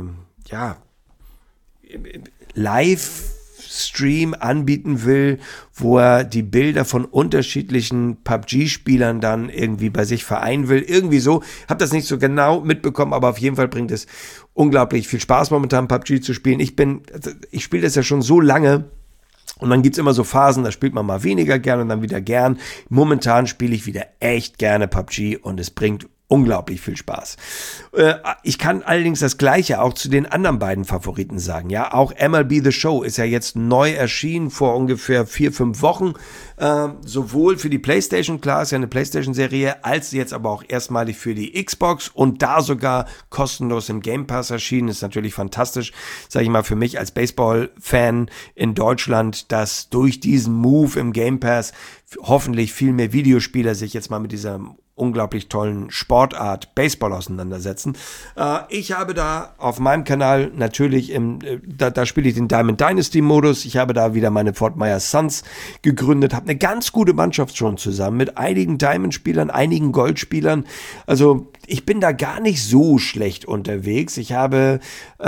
Livestream anbieten will, wo er die Bilder von unterschiedlichen PUBG-Spielern dann irgendwie bei sich vereinen will. Irgendwie so. Hab das nicht so genau mitbekommen, aber auf jeden Fall bringt es unglaublich viel Spaß momentan PUBG zu spielen. Ich spiele das ja schon so lange. Und dann gibt's immer so Phasen, da spielt man mal weniger gern und dann wieder gern. Momentan spiele ich wieder echt gerne PUBG und es bringt unglaublich viel Spaß. Ich kann allerdings das Gleiche auch zu den anderen beiden Favoriten sagen. Ja, auch MLB The Show ist ja jetzt neu erschienen vor ungefähr 4-5 Wochen. Sowohl für die PlayStation, klar, ist ja eine PlayStation-Serie, als jetzt aber auch erstmalig für die Xbox und da sogar kostenlos im Game Pass erschienen. Ist natürlich fantastisch, sage ich mal, für mich als Baseball-Fan in Deutschland, dass durch diesen Move im Game Pass hoffentlich viel mehr Videospieler sich jetzt mal mit dieser unglaublich tollen Sportart Baseball auseinandersetzen. Ich habe da auf meinem Kanal natürlich, da spiele ich den Diamond Dynasty Modus. Ich habe da wieder meine Fort Myers Suns gegründet, habe eine ganz gute Mannschaft schon zusammen mit einigen Diamond-Spielern, einigen Gold-Spielern. Also ich bin da gar nicht so schlecht unterwegs. Ich habe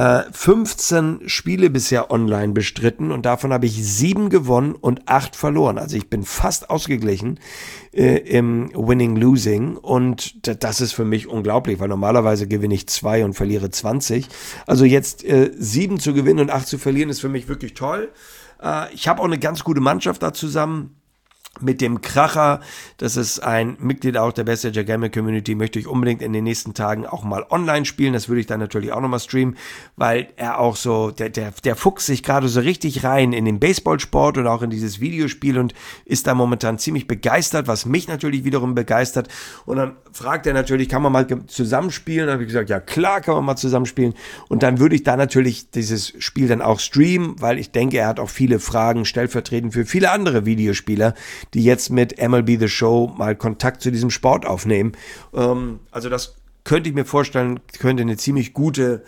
15 Spiele bisher online bestritten und davon habe ich 7 gewonnen und 8 verloren. Also ich bin fast ausgeglichen im Winning-Losing und das ist für mich unglaublich, weil normalerweise gewinne ich 2 und verliere 20. Also jetzt 7 zu gewinnen und 8 zu verlieren ist für mich wirklich toll. Ich habe auch eine ganz gute Mannschaft da zusammen. Mit dem Kracher, das ist ein Mitglied auch der Best Ager Gamer Community, möchte ich unbedingt in den nächsten Tagen auch mal online spielen. Das würde ich dann natürlich auch nochmal streamen, weil er auch so, der fuchst sich gerade so richtig rein in den Baseballsport und auch in dieses Videospiel und ist da momentan ziemlich begeistert, was mich natürlich wiederum begeistert. Und dann fragt er natürlich, kann man mal zusammenspielen? Dann habe ich gesagt, ja klar, kann man mal zusammenspielen. Und dann würde ich da natürlich dieses Spiel dann auch streamen, weil ich denke, er hat auch viele Fragen stellvertretend für viele andere Videospieler, die jetzt mit MLB The Show mal Kontakt zu diesem Sport aufnehmen. Also das könnte ich mir vorstellen, könnte ein ziemlich guter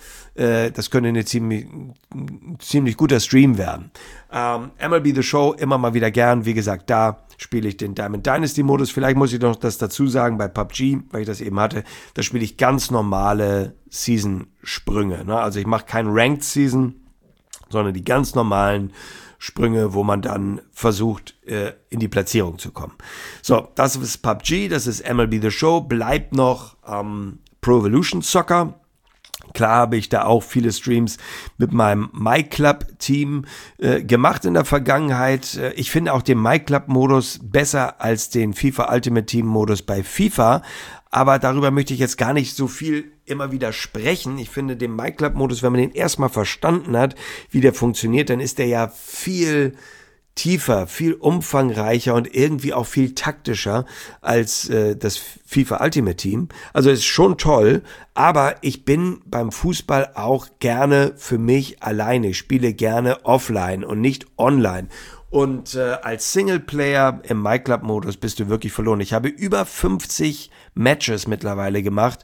Stream werden. MLB The Show immer mal wieder gern. Wie gesagt, da spiele ich den Diamond Dynasty Modus. Vielleicht muss ich noch das dazu sagen bei PUBG, weil ich das eben hatte. Da spiele ich ganz normale Season-Sprünge. Ne? Also ich mache kein Ranked Season, sondern die ganz normalen Sprünge, wo man dann versucht, in die Platzierung zu kommen. So, das ist PUBG, das ist MLB The Show, bleibt noch Pro Evolution Soccer. Klar habe ich da auch viele Streams mit meinem MyClub-Team gemacht in der Vergangenheit. Ich finde auch den MyClub-Modus besser als den FIFA Ultimate Team-Modus bei FIFA. Aber darüber möchte ich jetzt gar nicht so viel immer wieder sprechen. Ich finde den MyClub-Modus, wenn man den erstmal verstanden hat, wie der funktioniert, dann ist der ja viel tiefer, viel umfangreicher und irgendwie auch viel taktischer als das FIFA Ultimate Team. Also ist schon toll, aber ich bin beim Fußball auch gerne für mich alleine. Ich spiele gerne offline und nicht online. Und als Singleplayer im MyClub-Modus bist du wirklich verloren. Ich habe über 50 Matches mittlerweile gemacht,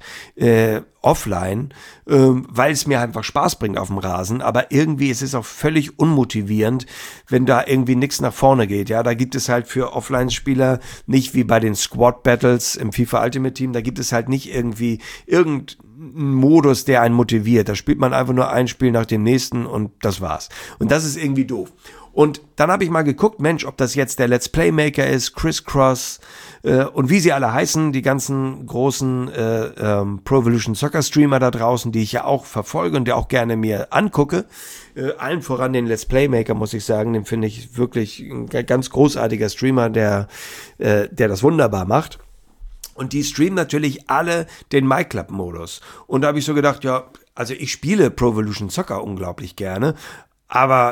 offline, weil es mir einfach Spaß bringt auf dem Rasen. Aber irgendwie ist es auch völlig unmotivierend, wenn da irgendwie nichts nach vorne geht. Ja, da gibt es halt für Offline-Spieler nicht wie bei den Squad-Battles im FIFA Ultimate Team, da gibt es halt nicht irgendwie irgendeinen Modus, der einen motiviert. Da spielt man einfach nur ein Spiel nach dem nächsten und das war's. Und das ist irgendwie doof. Und dann habe ich mal geguckt, Mensch, ob das jetzt der Let's Play Maker ist, Crisscross und wie sie alle heißen, die ganzen großen Pro Evolution Soccer Streamer da draußen, die ich ja auch verfolge und der auch gerne mir angucke. Allen voran den Let's Play Maker, muss ich sagen, den finde ich wirklich ein ganz großartiger Streamer, der das wunderbar macht. Und die streamen natürlich alle den MyClub-Modus. Und da habe ich so gedacht, ja, also ich spiele Pro Evolution Soccer unglaublich gerne, aber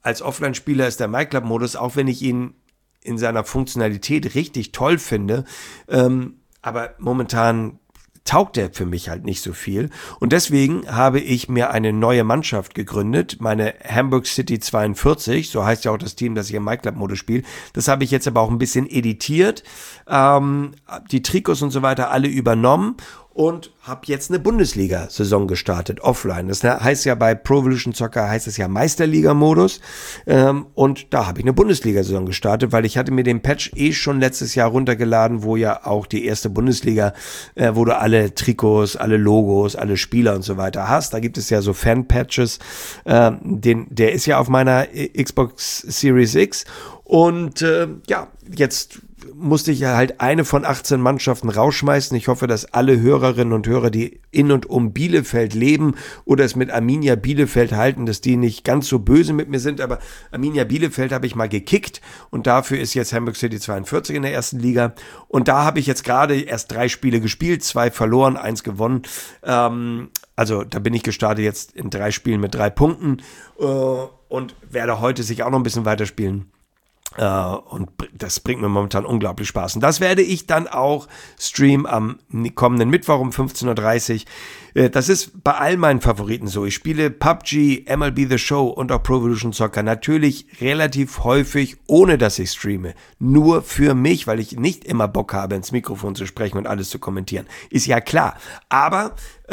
als Offline-Spieler ist der MyClub-Modus, auch wenn ich ihn in seiner Funktionalität richtig toll finde, aber momentan taugt der für mich halt nicht so viel. Und deswegen habe ich mir eine neue Mannschaft gegründet, meine Hamburg City 42, so heißt ja auch das Team, das ich im MyClub-Modus spiele. Das habe ich jetzt aber auch ein bisschen editiert, die Trikots und so weiter alle übernommen und habe jetzt eine Bundesliga-Saison gestartet, offline. Das heißt ja bei Pro Evolution Soccer heißt es ja Meisterliga-Modus, und da habe ich eine Bundesliga-Saison gestartet, weil ich hatte mir den Patch schon letztes Jahr runtergeladen, wo ja auch die erste Bundesliga, wo du alle Trikots, alle Logos, alle Spieler und so weiter hast. Da gibt es ja so Fan-Patches, der ist ja auf meiner Xbox Series X und jetzt musste ich ja halt eine von 18 Mannschaften rausschmeißen. Ich hoffe, dass alle Hörerinnen und Hörer, die in und um Bielefeld leben oder es mit Arminia Bielefeld halten, dass die nicht ganz so böse mit mir sind. Aber Arminia Bielefeld habe ich mal gekickt und dafür ist jetzt Hamburg City 42 in der ersten Liga. Und da habe ich jetzt gerade erst 3 Spiele gespielt, 2 verloren, 1 gewonnen. Also da bin ich gestartet jetzt in 3 Spielen mit 3 Punkten und werde heute sicher auch noch ein bisschen weiterspielen. Und das bringt mir momentan unglaublich Spaß. Und das werde ich dann auch streamen am kommenden Mittwoch um 15:30 Uhr. Das ist bei all meinen Favoriten so. Ich spiele PUBG, MLB The Show und auch Pro Evolution Soccer natürlich relativ häufig, ohne dass ich streame. Nur für mich, weil ich nicht immer Bock habe, ins Mikrofon zu sprechen und alles zu kommentieren. Ist ja klar. Aber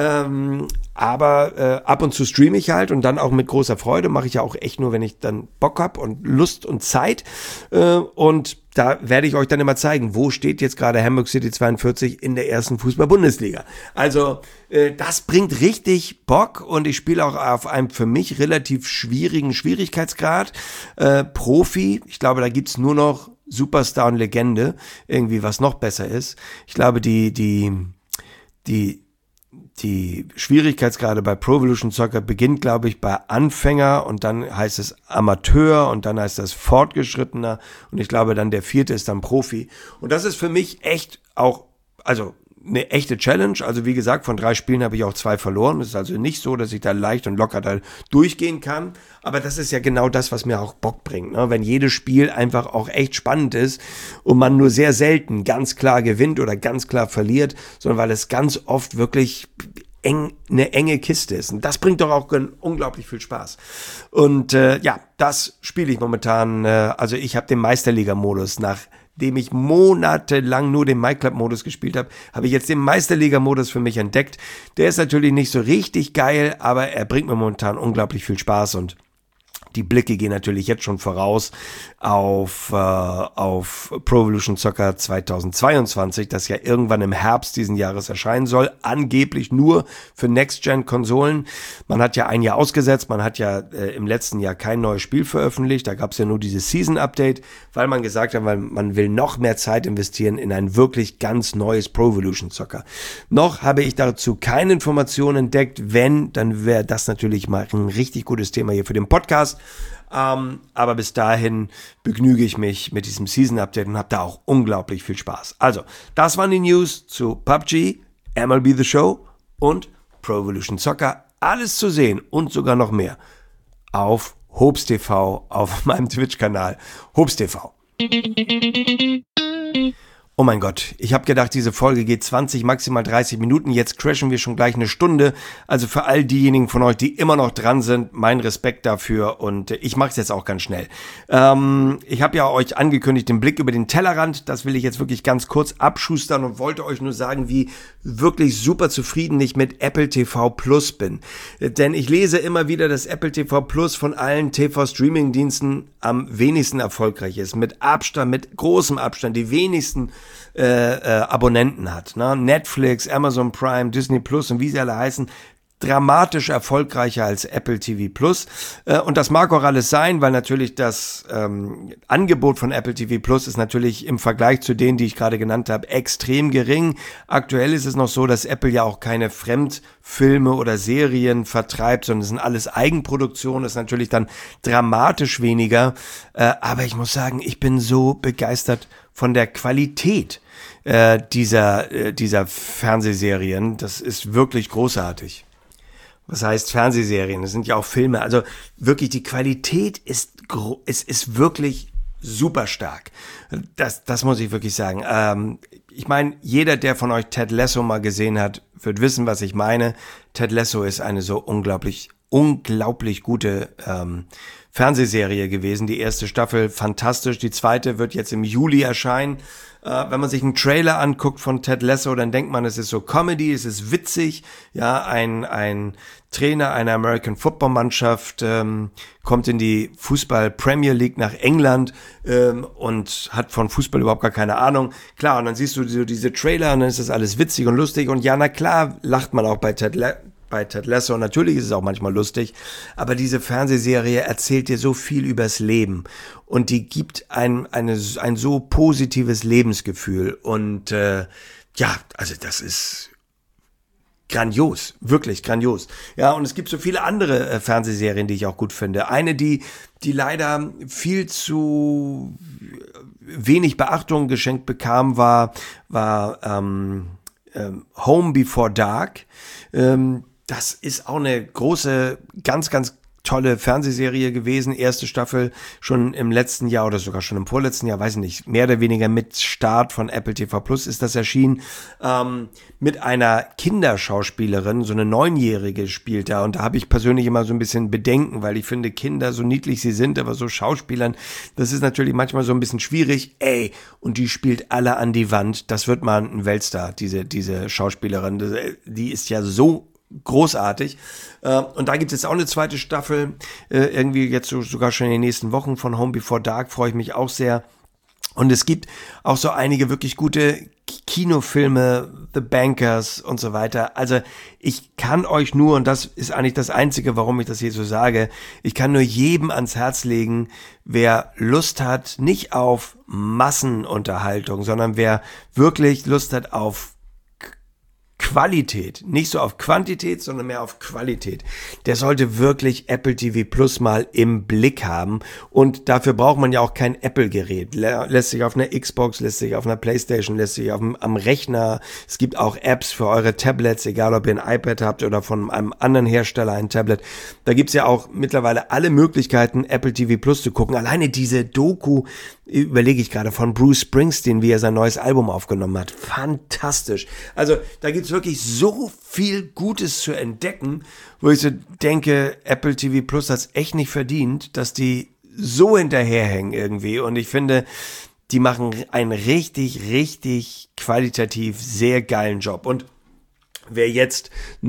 ab und zu streame ich halt und dann auch mit großer Freude. Mache ich ja auch echt nur, wenn ich dann Bock habe und Lust und Zeit. Und da werde ich euch dann immer zeigen, wo steht jetzt gerade Hamburg City 42 in der ersten Fußball-Bundesliga. Also das bringt richtig Bock und ich spiele auch auf einem für mich relativ schwierigen Schwierigkeitsgrad. Profi, ich glaube, da gibt's nur noch Superstar und Legende, irgendwie was noch besser ist. Ich glaube, die Schwierigkeitsgrade bei Pro Evolution Soccer beginnt, glaube ich, bei Anfänger und dann heißt es Amateur und dann heißt das Fortgeschrittener und ich glaube dann der 4. ist dann Profi. Und das ist für mich echt auch, also eine echte Challenge. Also wie gesagt, von 3 Spielen habe ich auch 2 verloren. Es ist also nicht so, dass ich da leicht und locker da durchgehen kann. Aber das ist ja genau das, was mir auch Bock bringt, ne? Wenn jedes Spiel einfach auch echt spannend ist und man nur sehr selten ganz klar gewinnt oder ganz klar verliert, sondern weil es ganz oft wirklich eine enge Kiste ist. Und das bringt doch auch unglaublich viel Spaß. Und das spiele ich momentan. Also ich habe den Meisterliga-Modus nachdem ich monatelang nur den MyClub-Modus gespielt habe, habe ich jetzt den Meisterliga-Modus für mich entdeckt. Der ist natürlich nicht so richtig geil, aber er bringt mir momentan unglaublich viel Spaß und die Blicke gehen natürlich jetzt schon voraus auf Pro Evolution Soccer 2022, das ja irgendwann im Herbst diesen Jahres erscheinen soll, angeblich nur für Next-Gen-Konsolen. Man hat ja ein Jahr ausgesetzt, man hat ja im letzten Jahr kein neues Spiel veröffentlicht, da gab es ja nur dieses Season-Update, weil man gesagt hat, weil man will noch mehr Zeit investieren in ein wirklich ganz neues Pro Evolution Soccer. Noch habe ich dazu keine Informationen entdeckt, wenn, dann wäre das natürlich mal ein richtig gutes Thema hier für den Podcast. Aber bis dahin begnüge ich mich mit diesem Season-Update und habe da auch unglaublich viel Spaß. Also, das waren die News zu PUBG, MLB The Show und Pro Evolution Soccer. Alles zu sehen und sogar noch mehr auf Hobbs TV, auf meinem Twitch-Kanal Hobbs TV. Oh mein Gott, ich habe gedacht, diese Folge geht 20, maximal 30 Minuten. Jetzt crashen wir schon gleich eine Stunde. Also für all diejenigen von euch, die immer noch dran sind, mein Respekt dafür und ich mache es jetzt auch ganz schnell. Ich habe ja euch angekündigt, den Blick über den Tellerrand. Das will ich jetzt wirklich ganz kurz abschustern und wollte euch nur sagen, wie wirklich super zufrieden ich mit Apple TV Plus bin. Denn ich lese immer wieder, dass Apple TV Plus von allen TV-Streaming-Diensten am wenigsten erfolgreich ist. Mit Abstand, mit großem Abstand, die wenigsten Abonnenten hat. Ne? Netflix, Amazon Prime, Disney Plus und wie sie alle heißen, dramatisch erfolgreicher als Apple TV Plus. Und das mag auch alles sein, weil natürlich das Angebot von Apple TV Plus ist natürlich im Vergleich zu denen, die ich gerade genannt habe, extrem gering. Aktuell ist es noch so, dass Apple ja auch keine Fremdfilme oder Serien vertreibt, sondern es sind alles Eigenproduktionen, ist natürlich dann dramatisch weniger. Aber ich muss sagen, ich bin so begeistert von der Qualität dieser Fernsehserien. Das ist wirklich großartig. was heißt Fernsehserien, das sind ja auch Filme, also wirklich die Qualität ist wirklich super stark. Das muss ich wirklich sagen. Ich meine, jeder, der von euch Ted Lasso mal gesehen hat, wird wissen, was ich meine. Ted Lasso ist eine so unglaublich gute Fernsehserie gewesen. Die erste Staffel fantastisch, die zweite wird jetzt im Juli erscheinen. Wenn man sich einen Trailer anguckt von Ted Lasso, dann denkt man, es ist so Comedy, es ist witzig. Ja, ein Trainer einer American Football Mannschaft kommt in die Fußball Premier League nach England und hat von Fußball überhaupt gar keine Ahnung. Klar, und dann siehst du so diese Trailer und dann ist das alles witzig und lustig. Und ja, na klar, lacht man auch bei Ted Lasso. Natürlich ist es auch manchmal lustig, aber diese Fernsehserie erzählt dir so viel übers Leben und die gibt ein so positives Lebensgefühl und ja, also das ist grandios, wirklich grandios. Ja, und es gibt so viele andere Fernsehserien, die ich auch gut finde. Eine, die leider viel zu wenig Beachtung geschenkt bekam, war Home Before Dark. Das ist auch eine große, ganz, ganz tolle Fernsehserie gewesen. Erste Staffel schon im letzten Jahr oder sogar schon im vorletzten Jahr, weiß ich nicht, mehr oder weniger mit Start von Apple TV Plus ist das erschienen. Mit einer Kinderschauspielerin, so eine 9-Jährige spielt da. Und da habe ich persönlich immer so ein bisschen Bedenken, weil ich finde, Kinder, so niedlich sie sind, aber so Schauspielern, das ist natürlich manchmal so ein bisschen schwierig. Und die spielt alle an die Wand. Das wird mal ein Weltstar, diese Schauspielerin. Die ist ja so großartig. Und da gibt es jetzt auch eine zweite Staffel, irgendwie jetzt sogar schon in den nächsten Wochen von Home Before Dark, freue ich mich auch sehr. Und es gibt auch so einige wirklich gute Kinofilme, The Bankers und so weiter. Also ich kann euch nur, und das ist eigentlich das Einzige, warum ich das hier so sage, ich kann nur jedem ans Herz legen, wer Lust hat, nicht auf Massenunterhaltung, sondern wer wirklich Lust hat auf Qualität, nicht so auf Quantität, sondern mehr auf Qualität. Der sollte wirklich Apple TV Plus mal im Blick haben und dafür braucht man ja auch kein Apple-Gerät. Lässt sich auf einer Xbox, lässt sich auf einer Playstation, lässt sich am Rechner. Es gibt auch Apps für eure Tablets, egal ob ihr ein iPad habt oder von einem anderen Hersteller ein Tablet. Da gibt's ja auch mittlerweile alle Möglichkeiten, Apple TV Plus zu gucken. Alleine diese Doku, überlege ich gerade, von Bruce Springsteen, wie er sein neues Album aufgenommen hat. Fantastisch. Also da gibt's wirklich so viel Gutes zu entdecken, wo ich so denke, Apple TV Plus hat's echt nicht verdient, dass die so hinterherhängen irgendwie. Und ich finde, die machen einen richtig, richtig qualitativ sehr geilen Job. Und wer jetzt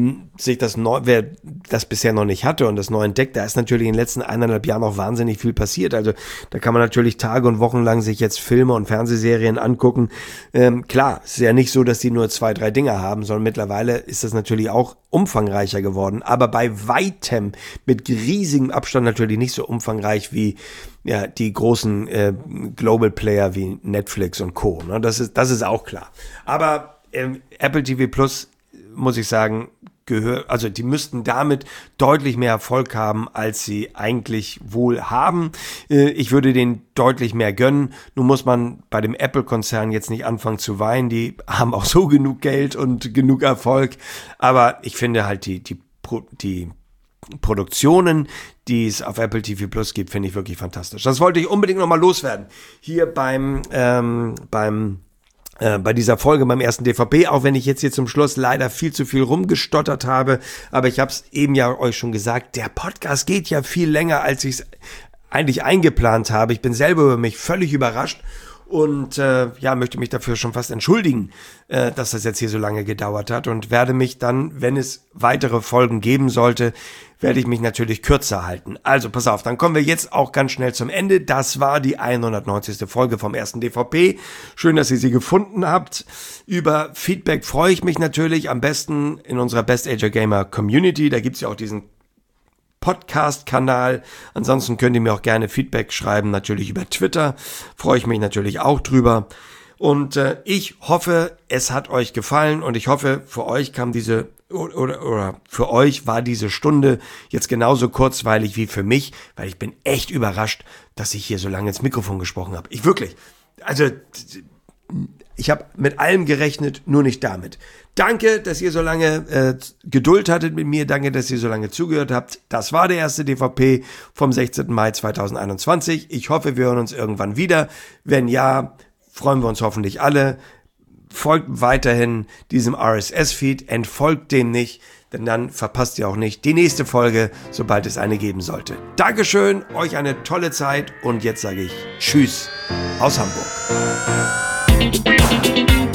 wer das bisher noch nicht hatte und das neu entdeckt, da ist natürlich in den letzten 1,5 Jahren noch wahnsinnig viel passiert. Also da kann man natürlich Tage und Wochen lang sich jetzt Filme und Fernsehserien angucken. Klar, es ist ja nicht so, dass die nur 2, 3 Dinger haben, sondern mittlerweile ist das natürlich auch umfangreicher geworden. Aber bei weitem mit riesigem Abstand natürlich nicht so umfangreich wie ja die großen Global Player wie Netflix und Co. Ne? Das ist auch klar. Aber Apple TV Plus, muss ich sagen, also die müssten damit deutlich mehr Erfolg haben, als sie eigentlich wohl haben. Ich würde denen deutlich mehr gönnen. Nun muss man bei dem Apple-Konzern jetzt nicht anfangen zu weinen. Die haben auch so genug Geld und genug Erfolg. Aber ich finde halt die Produktionen, die es auf Apple TV Plus gibt, finde ich wirklich fantastisch. Das wollte ich unbedingt nochmal loswerden. Hier bei dieser Folge beim ersten DVP, auch wenn ich jetzt hier zum Schluss leider viel zu viel rumgestottert habe, aber ich habe es eben ja euch schon gesagt, der Podcast geht ja viel länger, als ich es eigentlich eingeplant habe. Ich bin selber über mich völlig überrascht und möchte mich dafür schon fast entschuldigen, dass das jetzt hier so lange gedauert hat und werde mich dann, wenn es weitere Folgen geben sollte, werde ich mich natürlich kürzer halten. Also pass auf, dann kommen wir jetzt auch ganz schnell zum Ende. Das war die 190. Folge vom ersten DVP. Schön, dass ihr sie gefunden habt. Über Feedback freue ich mich natürlich am besten in unserer Best Age Gamer Community. Da gibt's ja auch diesen Podcast-Kanal. Ansonsten könnt ihr mir auch gerne Feedback schreiben, natürlich über Twitter. Freue ich mich natürlich auch drüber. Und ich hoffe, es hat euch gefallen und ich hoffe, für euch kam oder für euch war diese Stunde jetzt genauso kurzweilig wie für mich, weil ich bin echt überrascht, dass ich hier so lange ins Mikrofon gesprochen habe. Ich wirklich, also Ich habe mit allem gerechnet, nur nicht damit. Danke, dass ihr so lange Geduld hattet mit mir. Danke, dass ihr so lange zugehört habt. Das war der erste DVP vom 16. Mai 2021. Ich hoffe, wir hören uns irgendwann wieder. Wenn ja, freuen wir uns hoffentlich alle. Folgt weiterhin diesem RSS-Feed, entfolgt dem nicht, denn dann verpasst ihr auch nicht die nächste Folge, sobald es eine geben sollte. Dankeschön, euch eine tolle Zeit und jetzt sage ich Tschüss aus Hamburg.